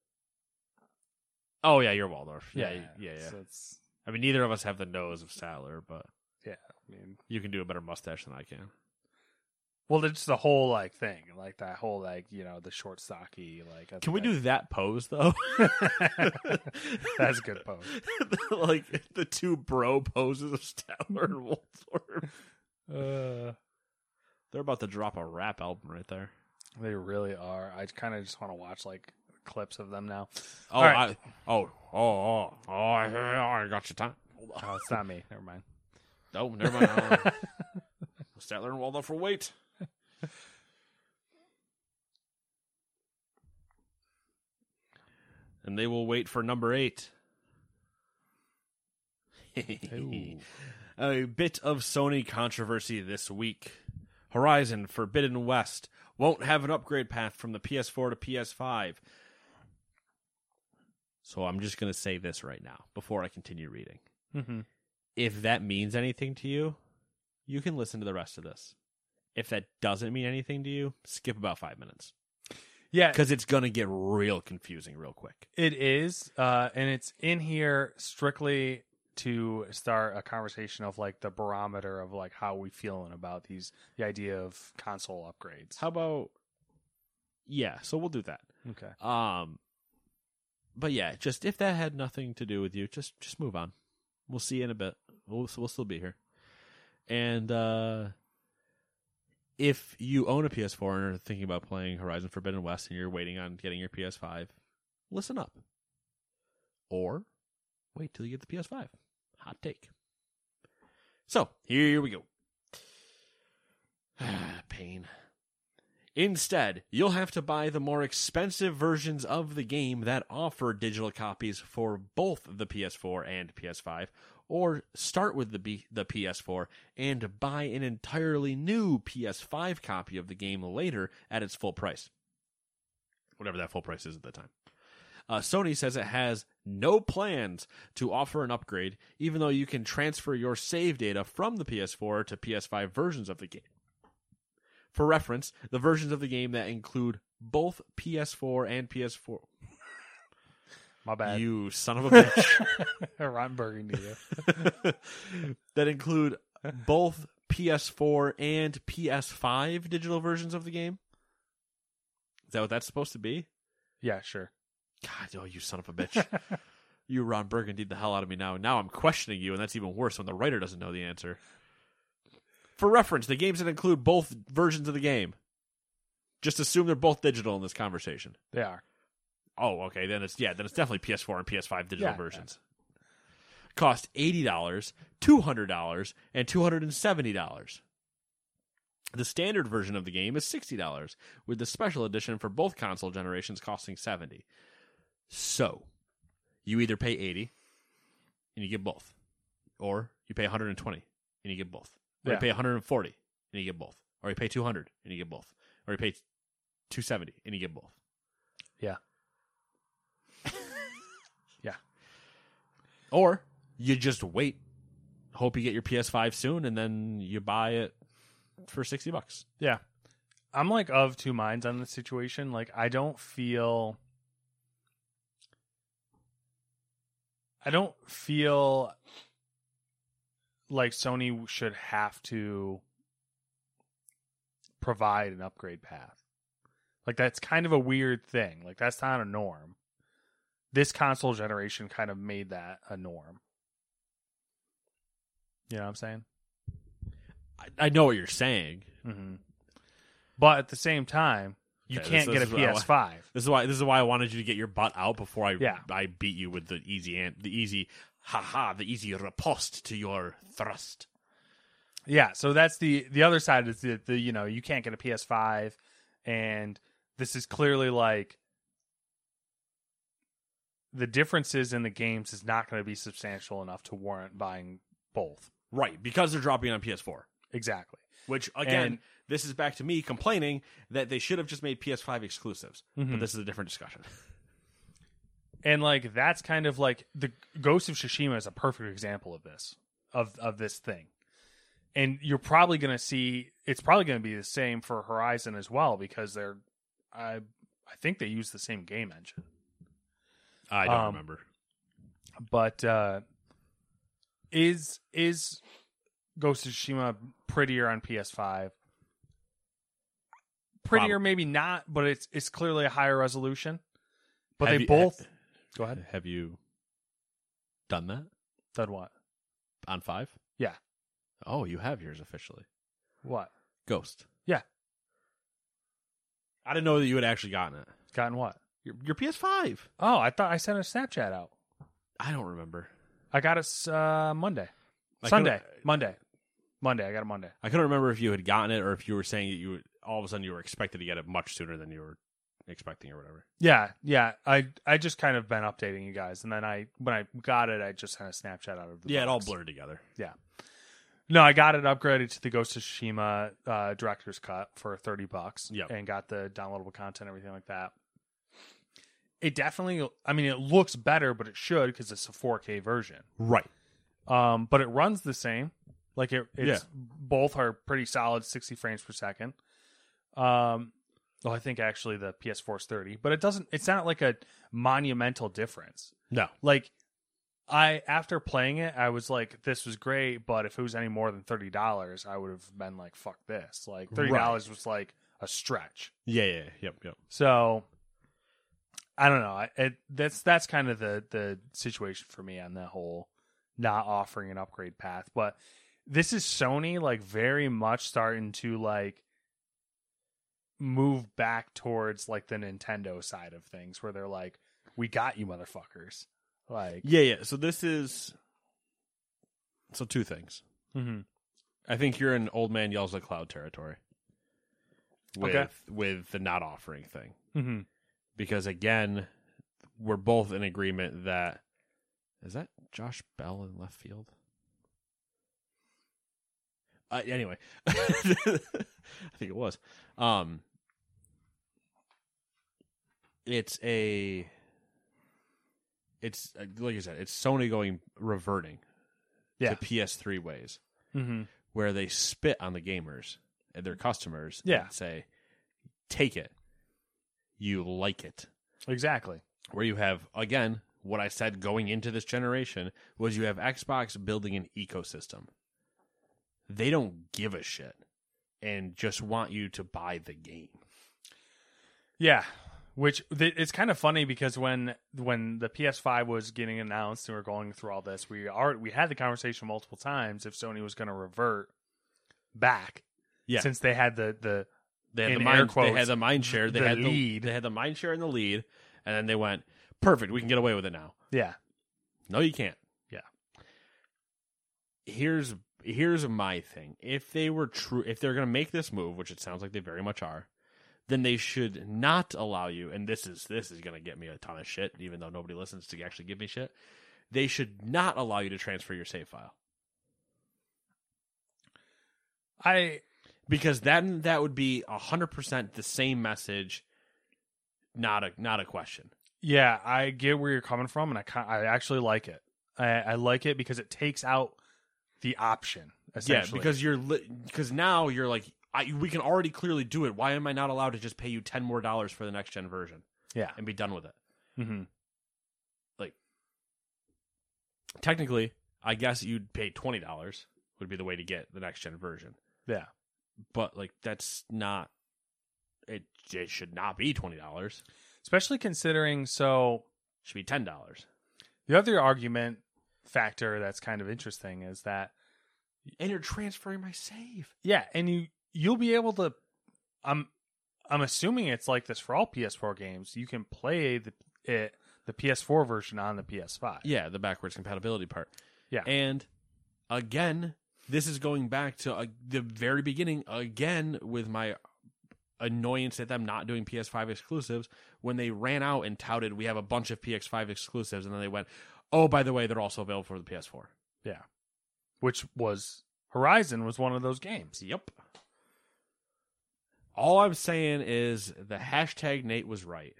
Oh yeah, you're Waldorf. Yeah, yeah, yeah. yeah. So it's, I mean, neither of us have the nose of Statler, but yeah. I mean, you can do a better mustache than I can. well, it's the whole like thing, like that whole like you know the short stocky like. that's Can we what do that pose though? That's a good pose. Like the two bro poses of Statler and Waldorf. Uh, They're about to drop a rap album right there. they really are. I kind of just want to watch like clips of them now. Oh, All right. I, oh, oh, oh, oh, I, I got your time. Oh, it's not me. Never mind. Oh, never mind. Uh, Statler and Waldorf will wait. And they will wait for number eight. A bit of Sony controversy this week. Horizon Forbidden West won't have an upgrade path from the P S four to P S five. So I'm just going to say this right now before I continue reading. Mm-hmm. If that means anything to you, you can listen to the rest of this. If that doesn't mean anything to you, skip about five minutes. Yeah, Because it's going to get real confusing real quick. it is, uh, and it's in here strictly to start a conversation of like the barometer of like how we feeling about these the idea of console upgrades. How about... Yeah, so we'll do that. Okay. Um, But yeah, just if that had nothing to do with you, just just move on. We'll see you in a bit. We'll, we'll still be here. And uh, if you own a P S four and are thinking about playing Horizon Forbidden West and you're waiting on getting your P S five, listen up. Or wait till you get the P S five. Hot take. So, here we go. Pain. Instead, you'll have to buy the more expensive versions of the game that offer digital copies for both the P S four and P S five, or start with the B- the P S four and buy an entirely new P S five copy of the game later at its full price. Whatever that full price is at the time. Uh, Sony says it has no plans to offer an upgrade, even though you can transfer your save data from the P S four to P S five versions of the game. For reference, the versions of the game that include both P S four and P S four... My bad. You son of a bitch. Ron Burgundy. That include both P S four and P S five digital versions of the game? Is that what that's supposed to be? Yeah, sure. God, oh, you son of a bitch. You Ron Burgundy the hell out of me now. Now I'm questioning you, and that's even worse when the writer doesn't know the answer. For reference, the games that include both versions of the game. Just assume they're both digital in this conversation. They are. Oh, okay. Then it's yeah. Then it's definitely P S four and P S five digital Yeah, versions. Yeah. Cost eighty dollars, two hundred dollars, and two hundred and seventy dollars. The standard version of the game is sixty dollars, with the special edition for both console generations costing seventy dollars. So, you either pay eighty dollars and you get both, or you pay one hundred twenty dollars and you get both, or Yeah. you pay one hundred forty dollars and you get both, or you pay two hundred dollars and you get both, or you pay two hundred seventy dollars and you get both. Yeah. Yeah. Or you just wait, hope you get your P S five soon, and then you buy it for sixty bucks. Yeah. I'm like of two minds on this situation. Like, I don't feel. I don't feel like Sony should have to provide an upgrade path. Like, that's kind of a weird thing. Like, that's not a norm. This console generation kind of made that a norm. You know what I'm saying? I, I know what you're saying. Mm-hmm. But at the same time, you Okay, can't this- get this a is what I P S five. This is why. This is why I wanted you to get your butt out before I Yeah. I beat you with the easy an- the easy haha the easy riposte to your thrust. Yeah, so that's the the other side is the, the you know, you can't get a P S five, and this is clearly like the differences in the games is not going to be substantial enough to warrant buying both. Right, because they're dropping on P S four. Exactly. Which again, And- this is back to me complaining that they should have just made P S five exclusives. Mhm. But this is a different discussion. And like that's kind of like the Ghost of Tsushima is a perfect example of this, of of this thing. And you're probably going to see it's probably going to be the same for Horizon as well, because they're I I think they use the same game engine. I don't Um, remember. But uh, is is Ghost of Tsushima prettier on P S five? Prettier, Prob- maybe not, but it's it's clearly a higher resolution. But Have they you- both. ha- Go ahead. Have you done that Done what? on five? Yeah. Oh, you have yours officially. What? Ghost. Yeah. I didn't know that you had actually gotten it. Gotten what? Your, your P S five. Oh, I thought I sent a Snapchat out. I don't remember. I got it uh, Monday, I Sunday, couldn't- Monday, Monday. I got it Monday. I couldn't remember if you had gotten it or if you were saying that you would, all of a sudden you were expected to get it much sooner than you were expecting or whatever. Yeah, yeah. I I just kind of been updating you guys, and then I when I got it, I just sent a Snapchat out of the Yeah, it all box. blurred together. Yeah. No, I got it upgraded to the Ghost of Tsushima uh, director's cut for thirty bucks. Yep. And got the downloadable content, everything like that. It definitely, I mean, it looks better, but it should because it's a four K version. Right. Um, but it runs the same. Like it, it's Yeah. both are pretty solid, sixty frames per second. Um, well, I think actually the P S four is thirty, but it doesn't. It's not like a monumental difference. No. Like I, after playing it, I was like, this was great, but if it was any more than thirty dollars, I would have been like, fuck this. Like thirty dollars was like a stretch. Yeah, yeah, yep, yep. So I don't know. I- It, that's that's kind of the the situation for me on the whole not offering an upgrade path. But this is Sony like very much starting to like move back towards like the Nintendo side of things, where they're like, we got you, motherfuckers. Like, Yeah, yeah. So this is so two things. mhm. I think you're in old man yells at cloud territory with Okay. with the not offering thing. Mhm. Because again, we're both in agreement that is that Josh Bell in left field. Uh, anyway, I think it was. Um, it's a, it's uh, like you said, it's Sony going reverting Yeah. to P S three ways, Mhm. where they spit on the gamers and their customers, Yeah. and say, "Take it, you like it." Exactly. Where you have, again, what I said going into this generation was you have Xbox building an ecosystem. They don't give a shit and just want you to buy the game. Yeah, which th- it's kind of funny because when when the P S five was getting announced and we were going through all this, we are we had the conversation multiple times if Sony was going to revert back, Yeah. since they had the the They had, in the air mind, quotes, they had the mind share. They the had lead. The, they had the mind share and the lead. And then they went, perfect, we can get away with it now. yeah No, you can't. Yeah. Here's here's my thing: if they were true, if they're going to make this move, which it sounds like they very much are, then they should not allow you. And this is this is going to get me a ton of shit, even though nobody listens to actually give me shit. They should not allow you to transfer your save file. I because then that would be a hundred percent the same message, not a not a question. yeah, I get where you're coming from, and I kind I actually like it. I, I like it because it takes out the option. Yeah, because you're because li- now you're like I, we can already clearly do it. Why am I not allowed to just pay you ten more dollars for the next gen version? Yeah, and be done with it. Mm-hmm. Like technically, I guess you'd pay twenty dollars would be the way to get the next gen version. Yeah, but like that's not it. It should not be twenty dollars, especially considering so it should be ten dollars. The other argument factor that's kind of interesting is that, and you're transferring my save. Yeah, and you you'll be able to. I'm I'm assuming it's like this for all P S four games. You can play the it the P S four version on the P S five. Yeah, the backwards compatibility part. Yeah, and again, this is going back to uh, the very beginning again with my annoyance at them not doing P S five exclusives when they ran out and touted we have a bunch of P S five exclusives, and then they went, oh, by the way, they're also available for the P S four. Yeah, which was Horizon was one of those games. Yep. All I'm saying is the hashtag Nate was right.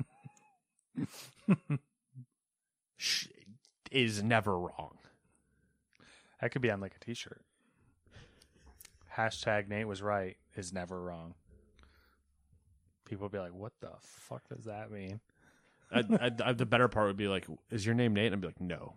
Is never wrong. That could be on like a t-shirt. Hashtag Nate was right is never wrong. People would be like, what the fuck does that mean? I, I, I, the better part would be like, is your name Nate? And I'd be like, no.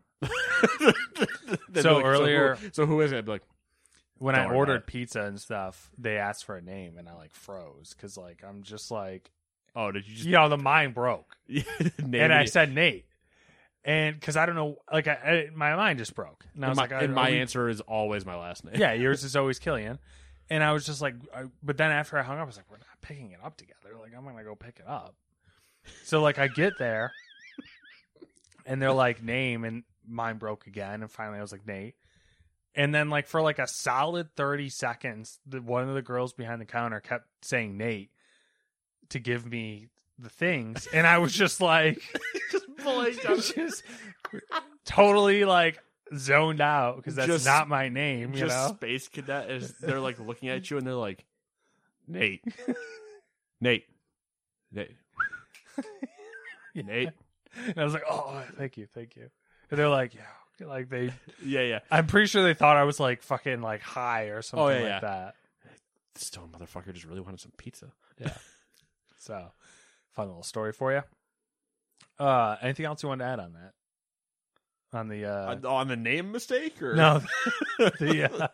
so like, earlier, so who, so who is it? I'd be like, when I ordered pizza and stuff, they asked for a name, and I like froze because like I'm just like, oh, did you just, you know, the mind broke, and I said Nate, and because I don't know, like I, I, my mind just broke, and I was and like, my, and my we... answer is always my last name. Yeah, yours is always Killian, and I was just like, I, but then after I hung up, I was like, we're not picking it up together. Like I'm gonna go pick it up. So like I get there, and they're like name, and mine broke again, and finally I was like Nate. And then, like, for, like, a solid thirty seconds, the, one of the girls behind the counter kept saying Nate to give me the things. And I was just, like, just, just totally, like, zoned out because that's just, not my name, you just know? Space Cadet, is they're, like, looking at you and they're like, Nate. Nate. Nate. Nate. And I was like, oh, thank you, thank you. And they're like, yeah. Like they, yeah, yeah. I'm pretty sure they thought I was like fucking like high or something oh, yeah, like yeah. that. This stone motherfucker just really wanted some pizza. Yeah. So, fun little story for you. Uh, anything else you want to add on that? On the uh, on, on the name mistake, or no? the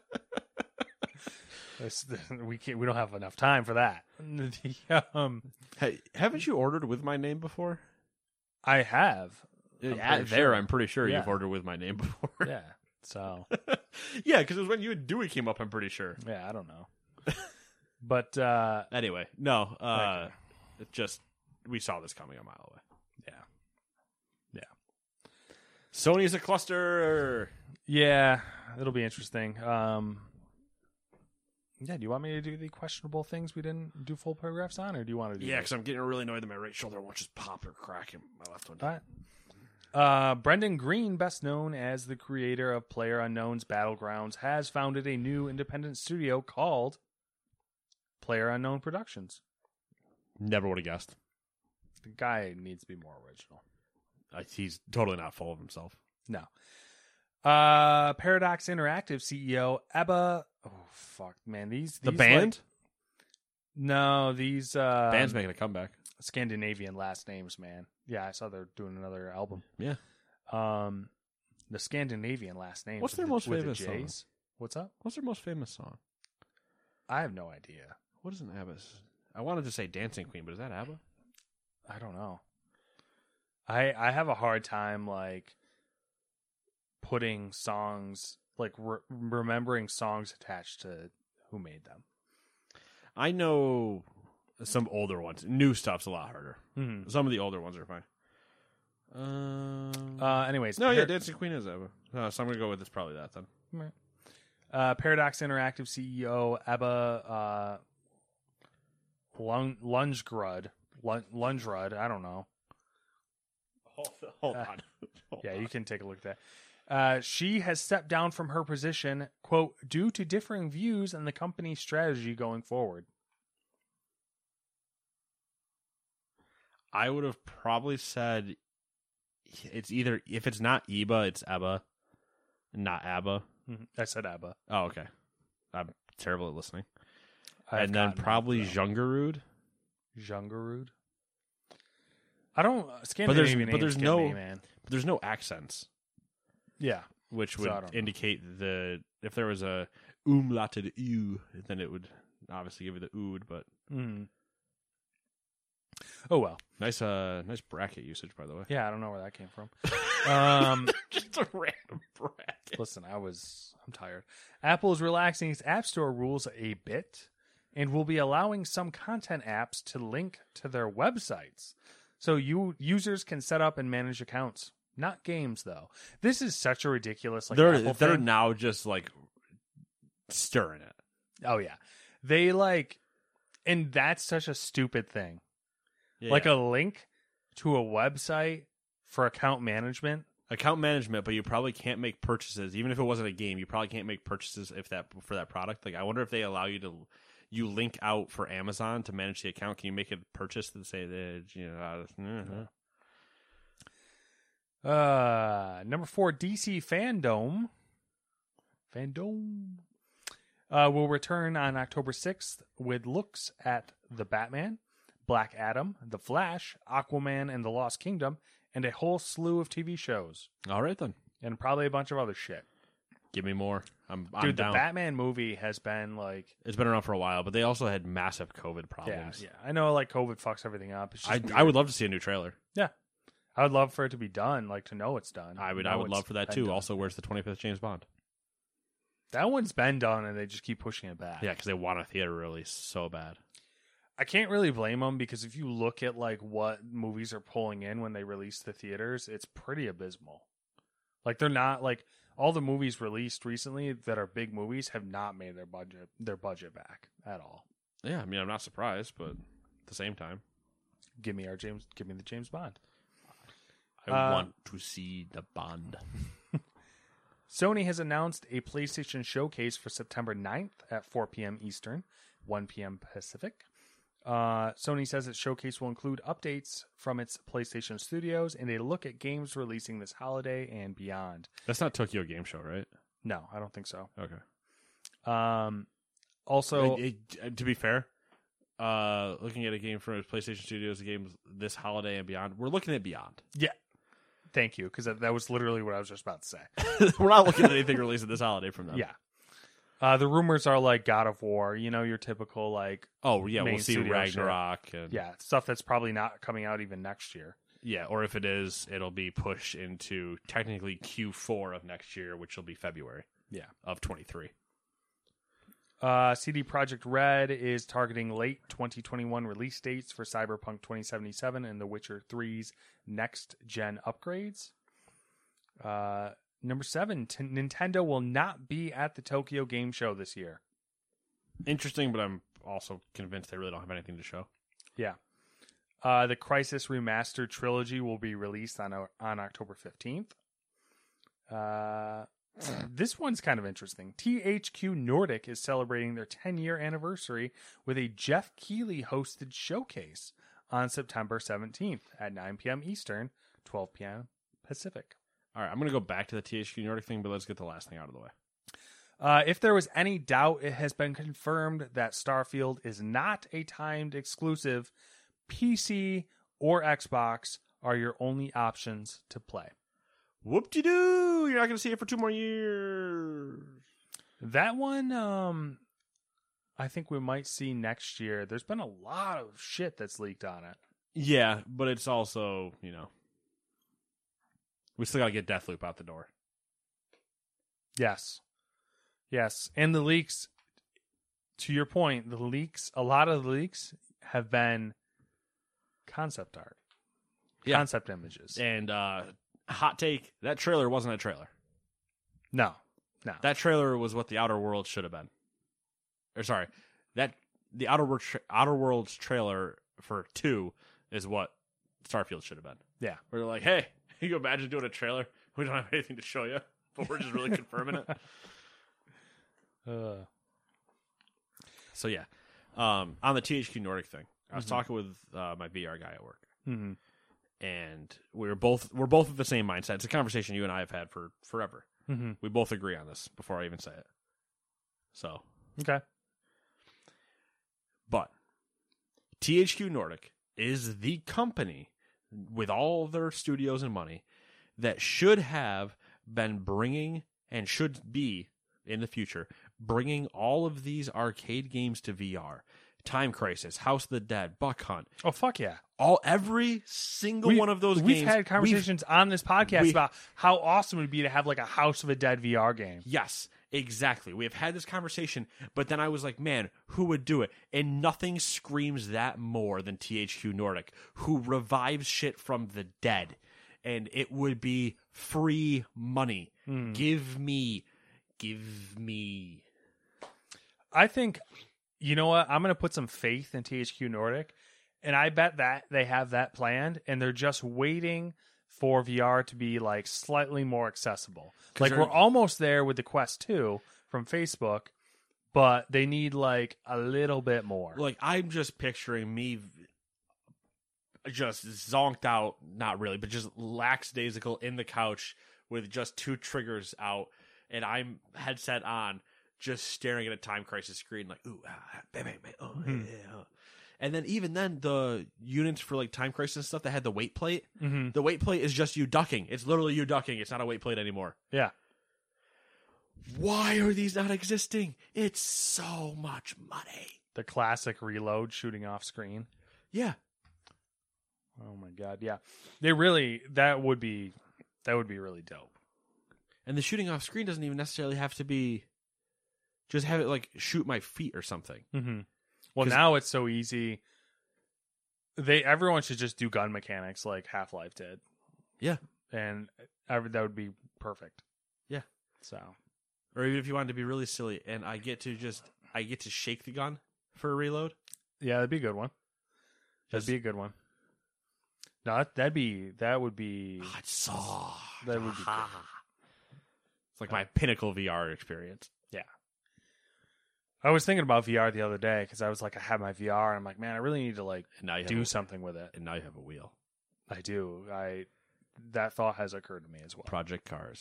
uh, we can't. We don't have enough time for that. The, um, hey, haven't you ordered with my name before? I have. At there, sure. I'm pretty sure yeah. you've ordered with my name before. Yeah. So. yeah, because it was when you and Dewey came up. I'm pretty sure. Yeah, I don't know. But uh, anyway, no. Uh, it just we saw this coming a mile away. Yeah. Yeah. Sony's a cluster. Yeah, it'll be interesting. Um, yeah, do you want me to do the questionable things we didn't do full paragraphs on, or do you want to do? Yeah, because I'm getting really annoyed that my right shoulder won't just pop or crack, and my left one. All right. Uh, Brendan Green, best known as the creator of PlayerUnknown's Battlegrounds, has founded a new independent studio called PlayerUnknown Productions. Never would have guessed. The guy needs to be more original. Uh, he's totally not full of himself. No. Uh, Paradox Interactive C E O Ebba. Oh fuck, man! These, the these band. Like, no, these uh, band's making a comeback. Scandinavian last names, man. Yeah, I saw they're doing another album. Yeah. Um, the Scandinavian last names. What's their the, most with famous the song? What's up? What's their most famous song? I have no idea. What is an ABBA's? I wanted to say Dancing Queen, but is that ABBA? I don't know. I I have a hard time like putting songs like re- remembering songs attached to who made them. I know some older ones. New stuff's a lot harder. Mm-hmm. Some of the older ones are fine. Um, uh, anyways, no, Par- yeah, Dancing Queen is ABBA. Uh, so I'm gonna go with it's probably that then. Uh, Paradox Interactive C E O Ebba uh, Lung- Lungegrud. Lun- Lungerud, I don't know. Hold, hold Uh, on. Hold Yeah, on. you can take a look at that. Uh, she has stepped down from her position, quote, due to differing views on the company's strategy going forward. I would have probably said it's either, if it's not Eba, it's Ebba, not Abba. Mhm. I said Ebba. Oh, okay. I'm terrible at listening. I've and then gotten probably that, though. Jungerud. Jungerud. I don't. But there's, Scandinavian but names there's get no, me, man. but there's no accents, Yeah. which So would I don't know. indicate the, if there was a umlauted U, then it would obviously give you the ood, but Mm. Oh well. nice, uh, nice bracket usage, by the way. Yeah, I don't know where that came from. um, Just a random bracket. listen, I was. I'm tired. Apple is relaxing its App Store rules a bit, and will be allowing some content apps to link to their websites, so you users can set up and manage accounts. Not games, though. This is such a ridiculous. Like, they're Apple they're thing. now just like stirring it. Oh yeah, they like, and that's such a stupid thing. Yeah. Like a link to a website for account management. account management, but you probably can't make purchases. Even if it wasn't a game, you probably can't make purchases if that for that product. Like, I wonder if they allow you to you link out for Amazon to manage the account. Can you make a purchase and say that you know? Uh, Uh, number four, D C Fandom. Fandom uh, will return on October sixth with looks at the Batman, Black Adam, The Flash, Aquaman, and the Lost Kingdom, and a whole slew of T V shows, all right then, and probably a bunch of other shit. give me more. I'm, I'm Dude, down. the Batman movie has been like, It's been around for a while, but they also had massive COVID yeah, problems. yeah. I know, like COVID fucks everything up. It's just I weird. I would love to see a new trailer. yeah. I would love for it to be done, like to know it's done. I would Know I would it's love for that been too. done. Also, where's the twenty-fifth James Bond? That one's been done, and they just keep pushing it back. Yeah, because they want a theater release so bad. I can't really blame them, because if you look at like what movies are pulling in when they release the theaters, it's pretty abysmal. Like they're not like all the movies released recently that are big movies have not made their budget their budget back at all. Yeah, I mean, I'm not surprised, but at the same time, Give me our James, give me the James Bond. I Uh, want to see the Bond. Sony has announced a PlayStation showcase for September ninth at four p.m. Eastern, one p.m. Pacific. Uh, Sony says its showcase will include updates from its PlayStation studios and a look at games releasing this holiday and beyond. That's not Tokyo Game Show, right? No, I don't think so. Okay. Um, also, It- it- to be fair, uh, looking at a game from PlayStation Studios, a game this holiday and beyond, we're looking at Beyond. yeah, thank you, because that, that was literally what I was just about to say. We're not looking at anything released this holiday from them. Yeah. Uh, the rumors are like God of War, you know, your typical like, Oh, yeah, Main we'll see studio Ragnarok. And, yeah, stuff that's probably not coming out even next year. Yeah, or if it is, it'll be pushed into technically Q four of next year, which will be February Yeah. of twenty-three. Uh, C D Projekt Red is targeting late twenty twenty-one release dates for Cyberpunk twenty seventy-seven and The Witcher three's next-gen upgrades. Uh, number seven, T- Nintendo will not be at the Tokyo Game Show this year. Interesting, but I'm also convinced they really don't have anything to show. Yeah. Uh, the Crysis Remastered Trilogy will be released on on October fifteenth. Uh, this one's kind of interesting. T H Q Nordic is celebrating their ten-year anniversary with a Jeff Keighley hosted showcase on September seventeenth at nine p.m. Eastern, twelve p.m. Pacific. All right, I'm going to go back to the T H Q Nordic thing, but let's get the last thing out of the way. Uh, if there was any doubt, it has been confirmed that Starfield is not a timed exclusive. P C or Xbox are your only options to play. Whoop-de-doo! You're not going to see it for two more years. That one, um, I think we might see next year. There's been a lot of shit that's leaked on it. Yeah, but it's also, you know, we still got to get Deathloop out the door. Yes. Yes. And the leaks, to your point, the leaks, a lot of the leaks have been concept art. Yeah. Concept images. And uh, hot take, that trailer wasn't a trailer. No. No. That trailer was what the Outer Worlds should have been. Or sorry, that the Outer Worlds tra- Outer Worlds trailer for two is what Starfield should have been. Yeah. Where they're like, hey, can you imagine doing a trailer? We don't have anything to show you, but we're just really confirming it. Uh. So yeah, um, on the T H Q Nordic thing, I was Mm-hmm. talking with uh, my V R guy at work, Mm-hmm. and we were both we're both of the same mindset. It's a conversation you and I have had for forever. Mm-hmm. We both agree on this before I even say it. So, Okay. but T H Q Nordic is the company with all their studios and money that should have been bringing and should be in the future bringing all of these arcade games to V R. Time Crisis, House of the Dead, Buck Hunt, Oh, fuck yeah. all every single We- one of those We've games. had conversations on this podcast we- about how awesome it would be to have like a House of a Dead V R game. Yes, exactly. We have had this conversation, but then I was like, man, who would do it? And nothing screams that more than T H Q Nordic, who revives shit from the dead. And it would be free money. Hmm. Give me, give me. I think, you know what? I'm going to put some faith in T H Q Nordic, and I bet that they have that planned, and they're just waiting for V R to be like slightly more accessible. Like they're- we're almost there with the Quest two from Facebook, but they need like a little bit more. Like, I'm just picturing me just zonked out, not really, but just lackadaisical in the couch with just two triggers out, and I'm headset on, just staring at a Time Crisis screen, like, ooh, ah, bang, bang, bang, oh, Hmm. yeah, yeah. And then even then, the units for like Time Crisis and stuff that had the weight plate, Mhm. the weight plate is just you ducking. It's literally you ducking. It's not a weight plate anymore. Yeah. Why are these not existing? It's so much money. The classic reload shooting off screen. Yeah. Oh my god, yeah. They really that would be that would be really dope. And the shooting off screen doesn't even necessarily have to be, just have it like shoot my feet or something. Mm-hmm. Well, 'Cause- now it's so easy. They everyone should just do gun mechanics like Half-Life did, Yeah. and every, that would be perfect. Yeah. So Or even if you wanted to be really silly, and I get to just, I get to shake the gun for a reload. yeah, that'd be a good one. That'd Just- be a good one. No, that, that'd be that would be Ah, it's soft. That would be good. It's like my pinnacle V R experience. yeah. I was thinking about V R the other day because I was like, I have my V R, and I'm like, man, I really need to like And now you have do a, something with it. And now you have a wheel. I do. I that thought has occurred to me as well. Project Cars.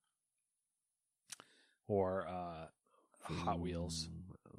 Or uh, Hot Wheels.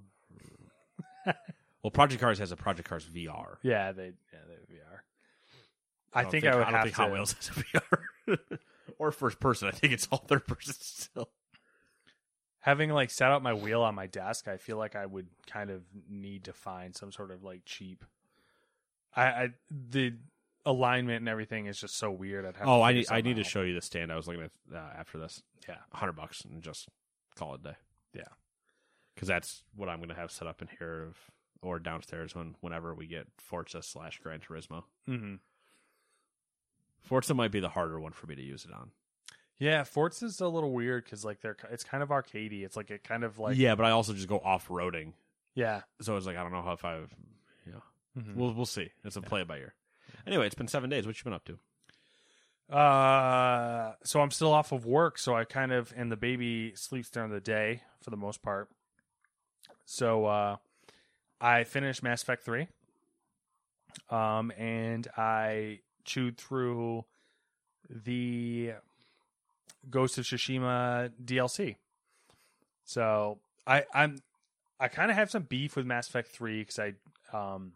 Well, Project Cars has a Project Cars V R. Yeah, they yeah they have V R. I, don't think, I would I don't have think to. Hot Wheels has a V R. Or first person. I think it's all third person still. Having like set up my wheel on my desk, I feel like I would kind of need to find some sort of like cheap. I, I the alignment and everything is just so weird. I'd have Oh, to I figure need I need to something show you the stand I was looking at uh, after this. Yeah. A hundred bucks and just call it a day. Yeah. Because that's what I'm going to have set up in here of, or downstairs when whenever we get Forza slash Gran Turismo. out. Mm-hmm. Forza might be the harder one for me to use it on. Yeah, Forza's a little weird because like they're it's kind of arcadey. It's like it kind of like yeah, but I also just go off roading, yeah. so it's like I don't know how if I've, you know, Mhm. we'll we'll see. It's a play it by ear. Anyway, it's been seven days. What you been up to? Uh, so I'm still off of work, so I kind of and the baby sleeps during the day for the most part. So uh, I finished Mass Effect three, um, and I chewed through the Ghost of Tsushima D L C. So I I'm I kind of have some beef with Mass Effect three because I um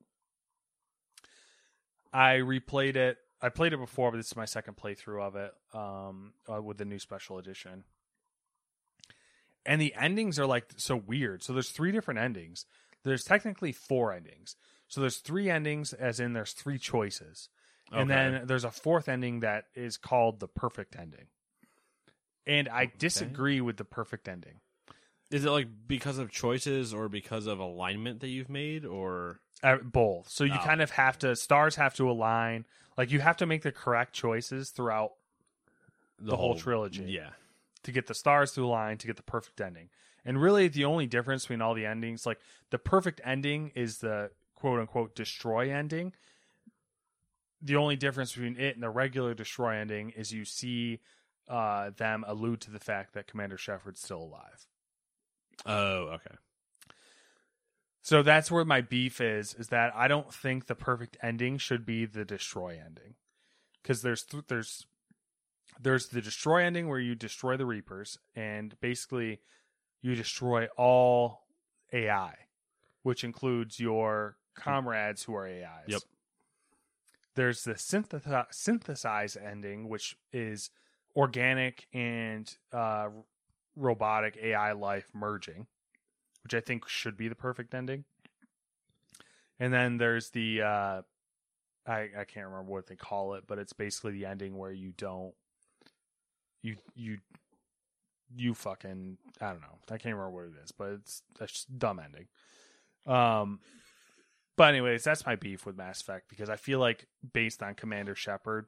I replayed it. I played it before, but this is my second playthrough of it um, uh, with the new special edition. And the endings are like so weird. So there's three different endings. There's technically four endings. So there's three endings, as in there's three choices. And Okay. then there's a fourth ending that is called the perfect ending. And I disagree with the perfect ending. Is it like because of choices or because of alignment that you've made, or Uh, both. So you Oh. kind of have to, stars have to align. Like you have to make the correct choices throughout the, whole, trilogy. Yeah. to get the stars to align, to get the perfect ending. And really, the only difference between all the endings, like the perfect ending is the quote unquote destroy ending. The only difference between it and the regular destroy ending is you see uh, them allude to the fact that Commander Shepard's still alive. Oh, okay. So that's where my beef is, is that I don't think the perfect ending should be the destroy ending. Because there's th- there's there's the destroy ending where you destroy the Reapers, and basically you destroy all A I, which includes your comrades who are A Is. Yep. There's the synthesi- synthesize ending, which is organic and uh, robotic A I life merging, which I think should be the perfect ending. And then there's the, uh, I, I can't remember what they call it, but it's basically the ending where you don't, you, you, you fucking, I don't know. I can't remember what it is, but it's a dumb ending. Um, but anyways, that's my beef with Mass Effect, because I feel like based on Commander Shepard,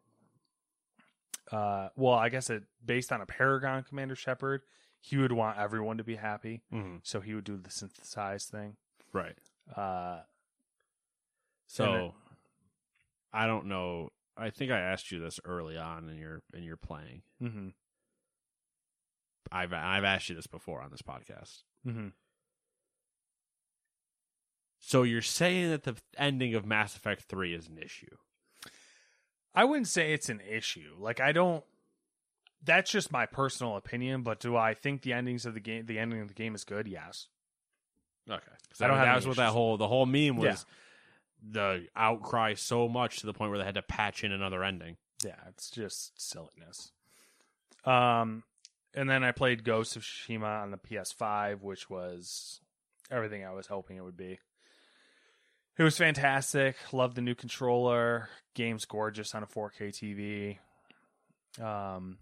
uh, well, I guess it based on a Paragon Commander Shepard, he would want everyone to be happy, Mm-hmm. so he would do the synthesize thing. Right. Uh, So, and it- I don't know. I think I asked you this early on in your in your playing. mm-hmm, I've I've asked you this before on this podcast. mm-hmm. So you're saying that the ending of Mass Effect three is an issue? I wouldn't say it's an issue. Like, I don't. That's just my personal opinion. But do I think the endings of the game, the ending of the game, is good? Yes. Okay. I don't have that any was what that issues. whole the whole meme was. Yeah. The outcry so much to the point where they had to patch in another ending. Yeah, it's just silliness. Um, and then I played Ghost of Tsushima on the P S five, which was everything I was hoping it would be. It was fantastic. Loved the new controller. Game's gorgeous on a four K T V. Um,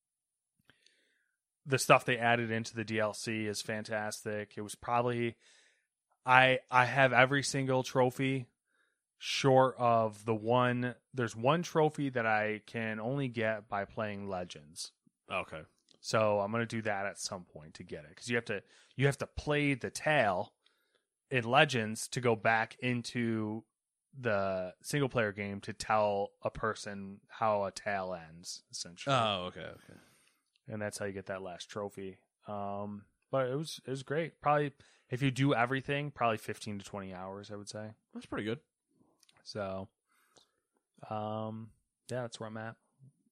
the stuff they added into the D L C is fantastic. It was probably I I have every single trophy short of the one. There's one trophy that I can only get by playing Legends. Okay. So I'm gonna do that at some point to get it, because you have to you have to play the tale in Legends to go back into the single player game to tell a person how a tale ends, essentially. Oh, okay, okay. And that's how you get that last trophy. Um, but it was it was great. Probably if you do everything, probably fifteen to twenty hours, I would say. That's pretty good. So, um, yeah, that's where I'm at.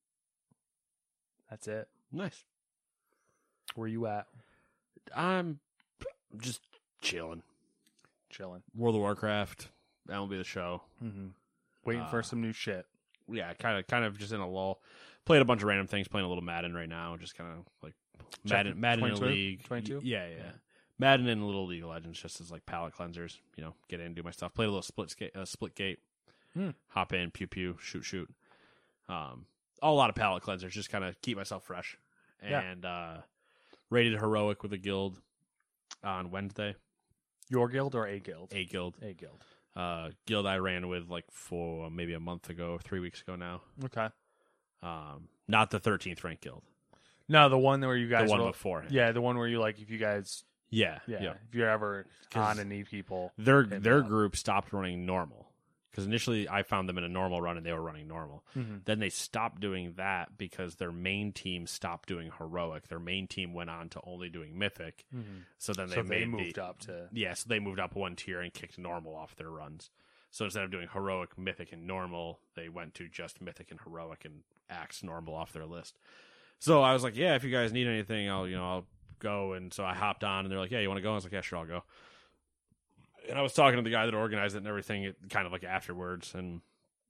That's it. Nice. Where you at? I'm just chilling. Chilling. World of Warcraft. That will be the show. Mm-hmm. Waiting Uh, for some new shit. Yeah, kind of, kind of just in a lull. Played a bunch of random things. Playing a little Madden right now. Just kind of like Madden, Check- Madden in a twenty-two? league. twenty-two? Yeah, yeah, Madden and a little League of Legends, just as like palate cleansers. You know, get in, do my stuff. Played a little split skate, uh, split gate. Hmm. Hop in, pew pew, shoot shoot. Um, a lot of palate cleansers. Just kind of keep myself fresh. Yeah. And uh, rated heroic with a guild on Wednesday. Your guild or a guild? A guild. A guild. Uh, guild I ran with like for maybe a month ago, three weeks ago now. Okay. Um, not the thirteenth ranked guild. No, the one where you guys The one were- beforehand. Yeah, the one where you like if you guys Yeah, yeah, yeah. if you're ever 'Cause on and need people. Their hit me their up. group stopped running normal because initially I found them in a normal run and they were running normal. Mhm. Then they stopped doing that because their main team stopped doing heroic. Their main team went on to only doing mythic. Mhm. So then they So they made moved the, up to Yeah, so they moved up one tier and kicked normal off their runs. So instead of doing heroic, mythic, and normal, they went to just mythic and heroic and axe normal off their list. So I was like, yeah, if you guys need anything, I'll you know I'll go. And so I hopped on, and they're like, yeah, you want to go? I was like, yeah, sure, I'll go. And I was talking to the guy that organized it and everything, it, kind of like afterwards, and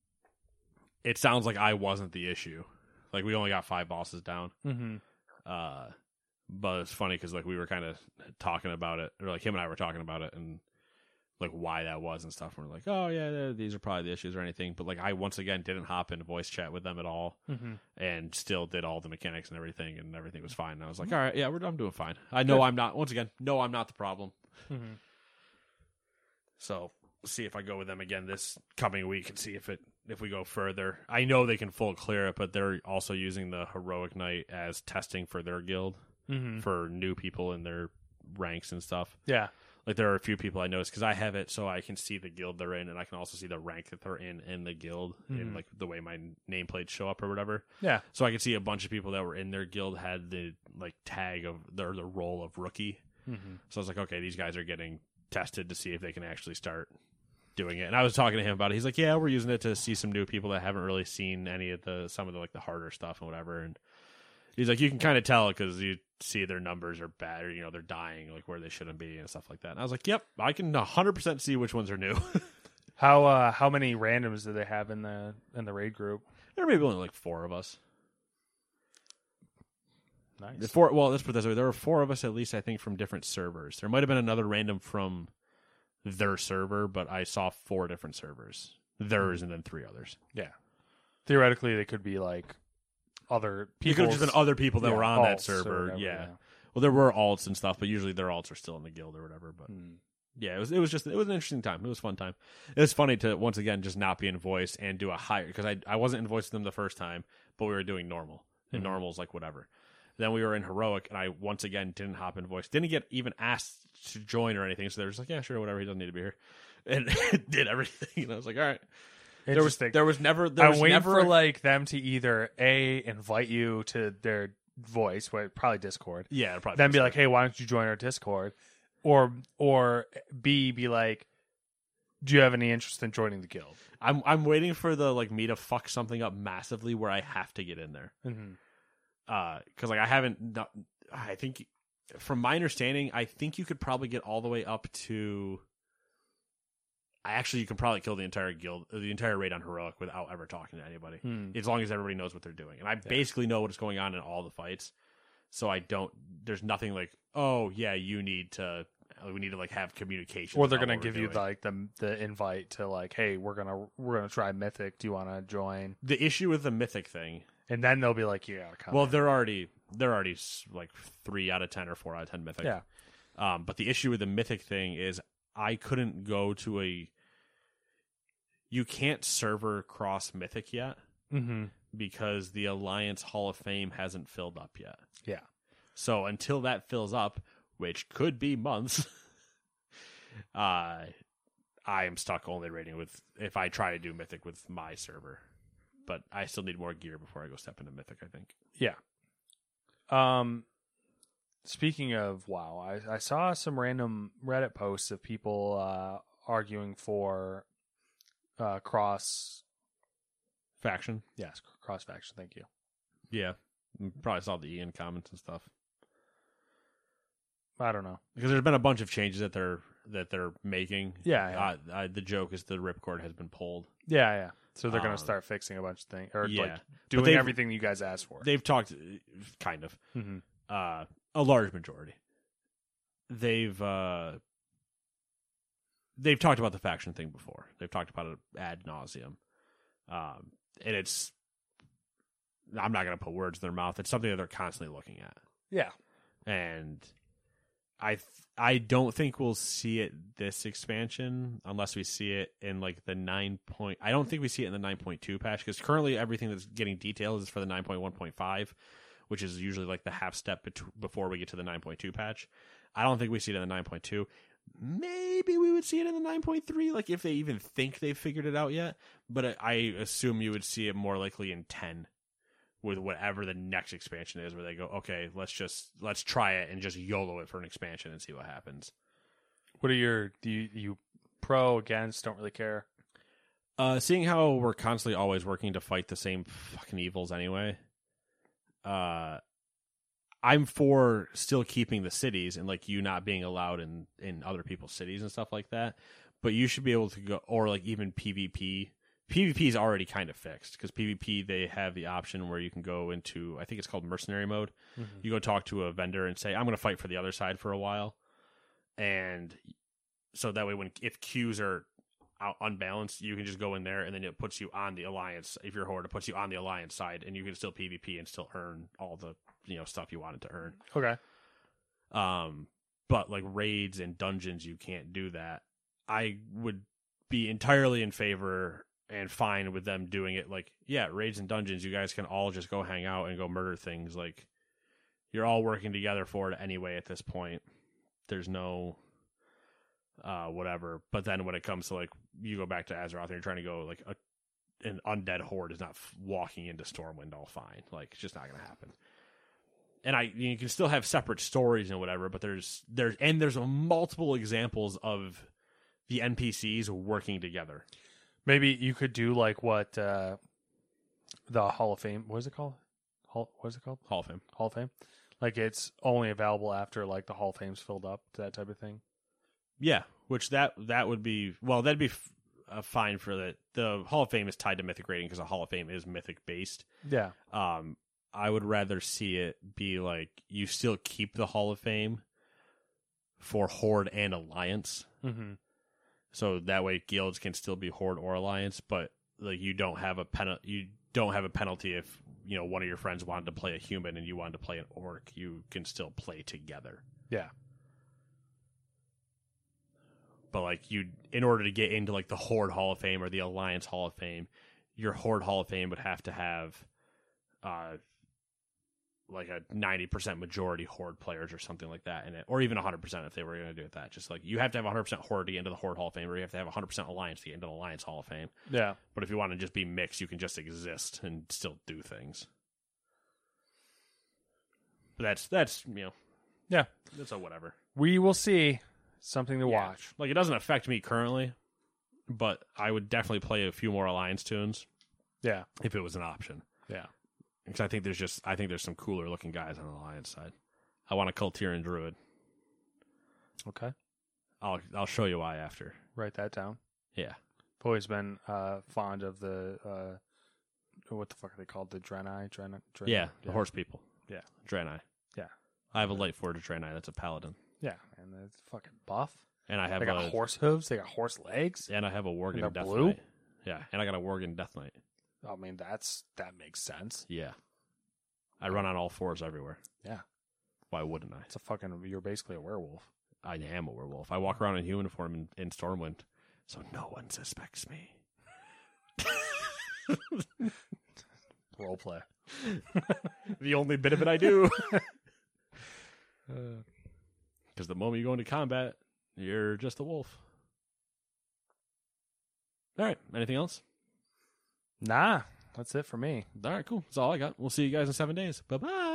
it sounds like I wasn't the issue. Like we only got five bosses down. mm-hmm. Uh, but it's funny because like we were kind of talking about it, or like him and I were talking about it, and like why that was and stuff. And we're like, oh yeah, these are probably the issues or anything. But like I once again didn't hop into voice chat with them at all, Mm-hmm. and still did all the mechanics and everything, and everything was fine. And I was like, all right, yeah, we're I'm doing fine. I know Good. I'm not. Once again, no, I'm not the problem. Mm-hmm. So see if I go with them again this coming week and see if it if we go further. I know they can full clear it, but they're also using the Heroic Knight as testing for their guild Mm-hmm. for new people in their ranks and stuff. Yeah. Like there are a few people I noticed because I have it so I can see the guild they're in, and I can also see the rank that they're in in the guild Mhm. and like the way my nameplates show up or whatever. Yeah. So I could see a bunch of people that were in their guild had the like tag of their the role of rookie. Mm-hmm. So I was like, okay, these guys are getting tested to see if they can actually start doing it. And I was talking to him about it. He's like, yeah, we're using it to see some new people that haven't really seen any of the some of the like the harder stuff and whatever. And he's like, you can kind of tell because you see their numbers are bad, or you know they're dying like where they shouldn't be and stuff like that. And I was like, yep, I can one hundred percent see which ones are new. How uh, how many randoms do they have in the in the raid group? There may be only like four of us. Nice. The four. Well, let's put it this way: there were four of us at least, I think, from different servers. There might have been another random from their server, but I saw four different servers, theirs, and then three others. Yeah. Theoretically, they could be like other It people. could have just been other people that yeah, were on that alts or server. whatever, yeah. yeah. Well, there were alts and stuff, but usually their alts are still in the guild or whatever. But Hmm. yeah, it was it was just it was an interesting time. It was a fun time. It was funny to once again just not be in voice and do a higher because I I wasn't in voice with them the first time, but we were doing normal and Mhm. normal's like whatever. Then we were in heroic, and I once again didn't hop in voice. Didn't get even asked to join or anything. So they were just like, yeah, sure, whatever. He doesn't need to be here, and did everything. And I was like, all right. There was Interesting. there was never there I'm was waiting never for like them to either a invite you to their voice, well, probably Discord. yeah it'll probably Then be so. like, hey, why don't you join our Discord? Or or B, be like, do you have any interest in joining the guild? I'm I'm waiting for the like me to fuck something up massively where I have to get in there. Mm-hmm. Uh, because like I haven't. Not, I think, from my understanding, I think you could probably get all the way up to. I actually, you can probably kill the entire guild, the entire raid on heroic without ever talking to anybody, Hmm. as long as everybody knows what they're doing. And I basically know what's going on in all the fights, so I don't. There's nothing like, oh yeah, you need to. We need to like have communication. Or they're about gonna what we're give you doing. like the the invite to like, hey, we're gonna we're gonna try Mythic. Do you want to join? The issue with the mythic thing. And then they'll be like, you gotta come. Well, in. they're already they're already s- like three out of ten or four out of ten mythic. Yeah. Um, but the issue with the mythic thing is I couldn't go to a. You can't server cross mythic yet Mm-hmm. because the Alliance Hall of Fame hasn't filled up yet. Yeah. So until that fills up, which could be months, uh, I am stuck only raiding with if I try to do mythic with my server. But I still need more gear before I go step into mythic, I think. Yeah. Um, speaking of WoW, I, I saw some random Reddit posts of people uh, arguing for uh, cross. Faction. Yes, cross faction. Thank you. Yeah. Probably saw the Ian comments and stuff. I don't know. Because there's been a bunch of changes that they're that they're making. Yeah, yeah. Uh, uh, the joke is the ripcord has been pulled. Yeah, yeah. So they're Um, gonna start fixing a bunch of things, or yeah. like But doing they've- everything you guys asked for. They've talked, kind of, Mhm. uh, a large majority. They've uh, they've talked about the faction thing before. They've talked about it ad nauseum, um, and it's. I'm not going to put words in their mouth. It's something that they're constantly looking at. Yeah. And I th- I don't think we'll see it this expansion unless we see it in like the nine point. I don't think we see it in the nine point two patch because currently everything that's getting detailed is for the nine point one point five, which is usually like the half step bet- before we get to the nine point two patch. I don't think we see it in the nine point two. Maybe we would see it in the nine point three, like if they even think they've figured it out yet. But I, I assume you would see it more likely in ten. With whatever the next expansion is, where they go, okay, let's just let's try it and just YOLO it for an expansion and see what happens. What are your do you, you pro against? Don't really care. Uh, seeing how we're constantly always working to fight the same fucking evils anyway, uh, I'm for still keeping the cities and like you not being allowed in in other people's cities and stuff like that. But you should be able to go, or like even PvP. PvP is already kind of fixed because PvP they have the option where you can go into I think it's called mercenary mode. Mm-hmm. You go talk to a vendor and say I'm going to fight for the other side for a while, and so that way when if queues are out unbalanced, you can just go in there and then it puts you on the alliance. If you're Horde, it puts you on the alliance side, and you can still PvP and still earn all the you know stuff you wanted to earn. Okay. Um, but like raids and dungeons, you can't do that. I would be entirely in favor and fine with them doing it. Like, yeah, raids and dungeons, you guys can all just go hang out and go murder things. Like, you're all working together for it anyway at this point. There's no uh, whatever. But then when it comes to, like, you go back to Azeroth and you're trying to go, like, a, an undead horde is not f- walking into Stormwind all fine. Like, it's just not going to happen. And I, you can still have separate stories and whatever, but there's, there's, and there's a multiple examples of the N P Cs working together. Maybe you could do like what uh, the Hall of Fame, what is it called? Hall, what is it called? Hall of Fame. Hall of Fame. Like it's only available after like the Hall of Fame's filled up, that type of thing. Yeah, which that that would be, well, that'd be f- uh, fine for the, the Hall of Fame is tied to Mythic rating because the Hall of Fame is Mythic based. Yeah. Um, I would rather see it be like you still keep the Hall of Fame for Horde and Alliance. Mm-hmm. So that way guilds can still be Horde or Alliance, but like you don't have a pen- you don't have a penalty if, you know, one of your friends wanted to play a human and you wanted to play an orc, you can still play together. Yeah. But like you, in order to get into like the Horde Hall of Fame or the Alliance Hall of Fame, your Horde Hall of Fame would have to have uh like a ninety percent majority Horde players or something like that in it, or even one hundred percent if they were going to do it that. Just like you have to have one hundred percent Horde to get into the Horde Hall of Fame, or you have to have one hundred percent Alliance to get into the Alliance Hall of Fame. Yeah. But if you want to just be mixed, you can just exist and still do things. But that's, that's you know, Yeah. that's a whatever. We will see. Something to Yeah. watch. Like, it doesn't affect me currently, but I would definitely play a few more Alliance tunes Yeah. if it was an option. Yeah. Because I think there's just, I think there's some cooler looking guys on the Alliance side. I want a Kultiran Druid. Okay. I'll I'll show you why after. Write that down. Yeah. I've always been uh, fond of the, uh, what the fuck are they called? The Draenei? Draenei? Draenei? Yeah, the horse people. Yeah. Draenei. Yeah. I have a light forge of Draenei. That's a paladin. Yeah. And it's fucking buff. And I have They got a horse hooves. They got horse legs. and I have a Worgen they're Death blue? Knight. Yeah, and I got a Worgen Death Knight. I mean, that's that makes sense. Yeah. I run on all fours everywhere. Yeah. Why wouldn't I? It's a fucking, you're basically a werewolf. I am a werewolf. I walk around in human form in, in Stormwind, so no one suspects me. Role play. The only bit of it I do. Because the moment you go into combat, you're just a wolf. All right. Anything else? Nah, that's it for me. All right, cool. That's all I got. We'll see you guys in seven days. Bye-bye.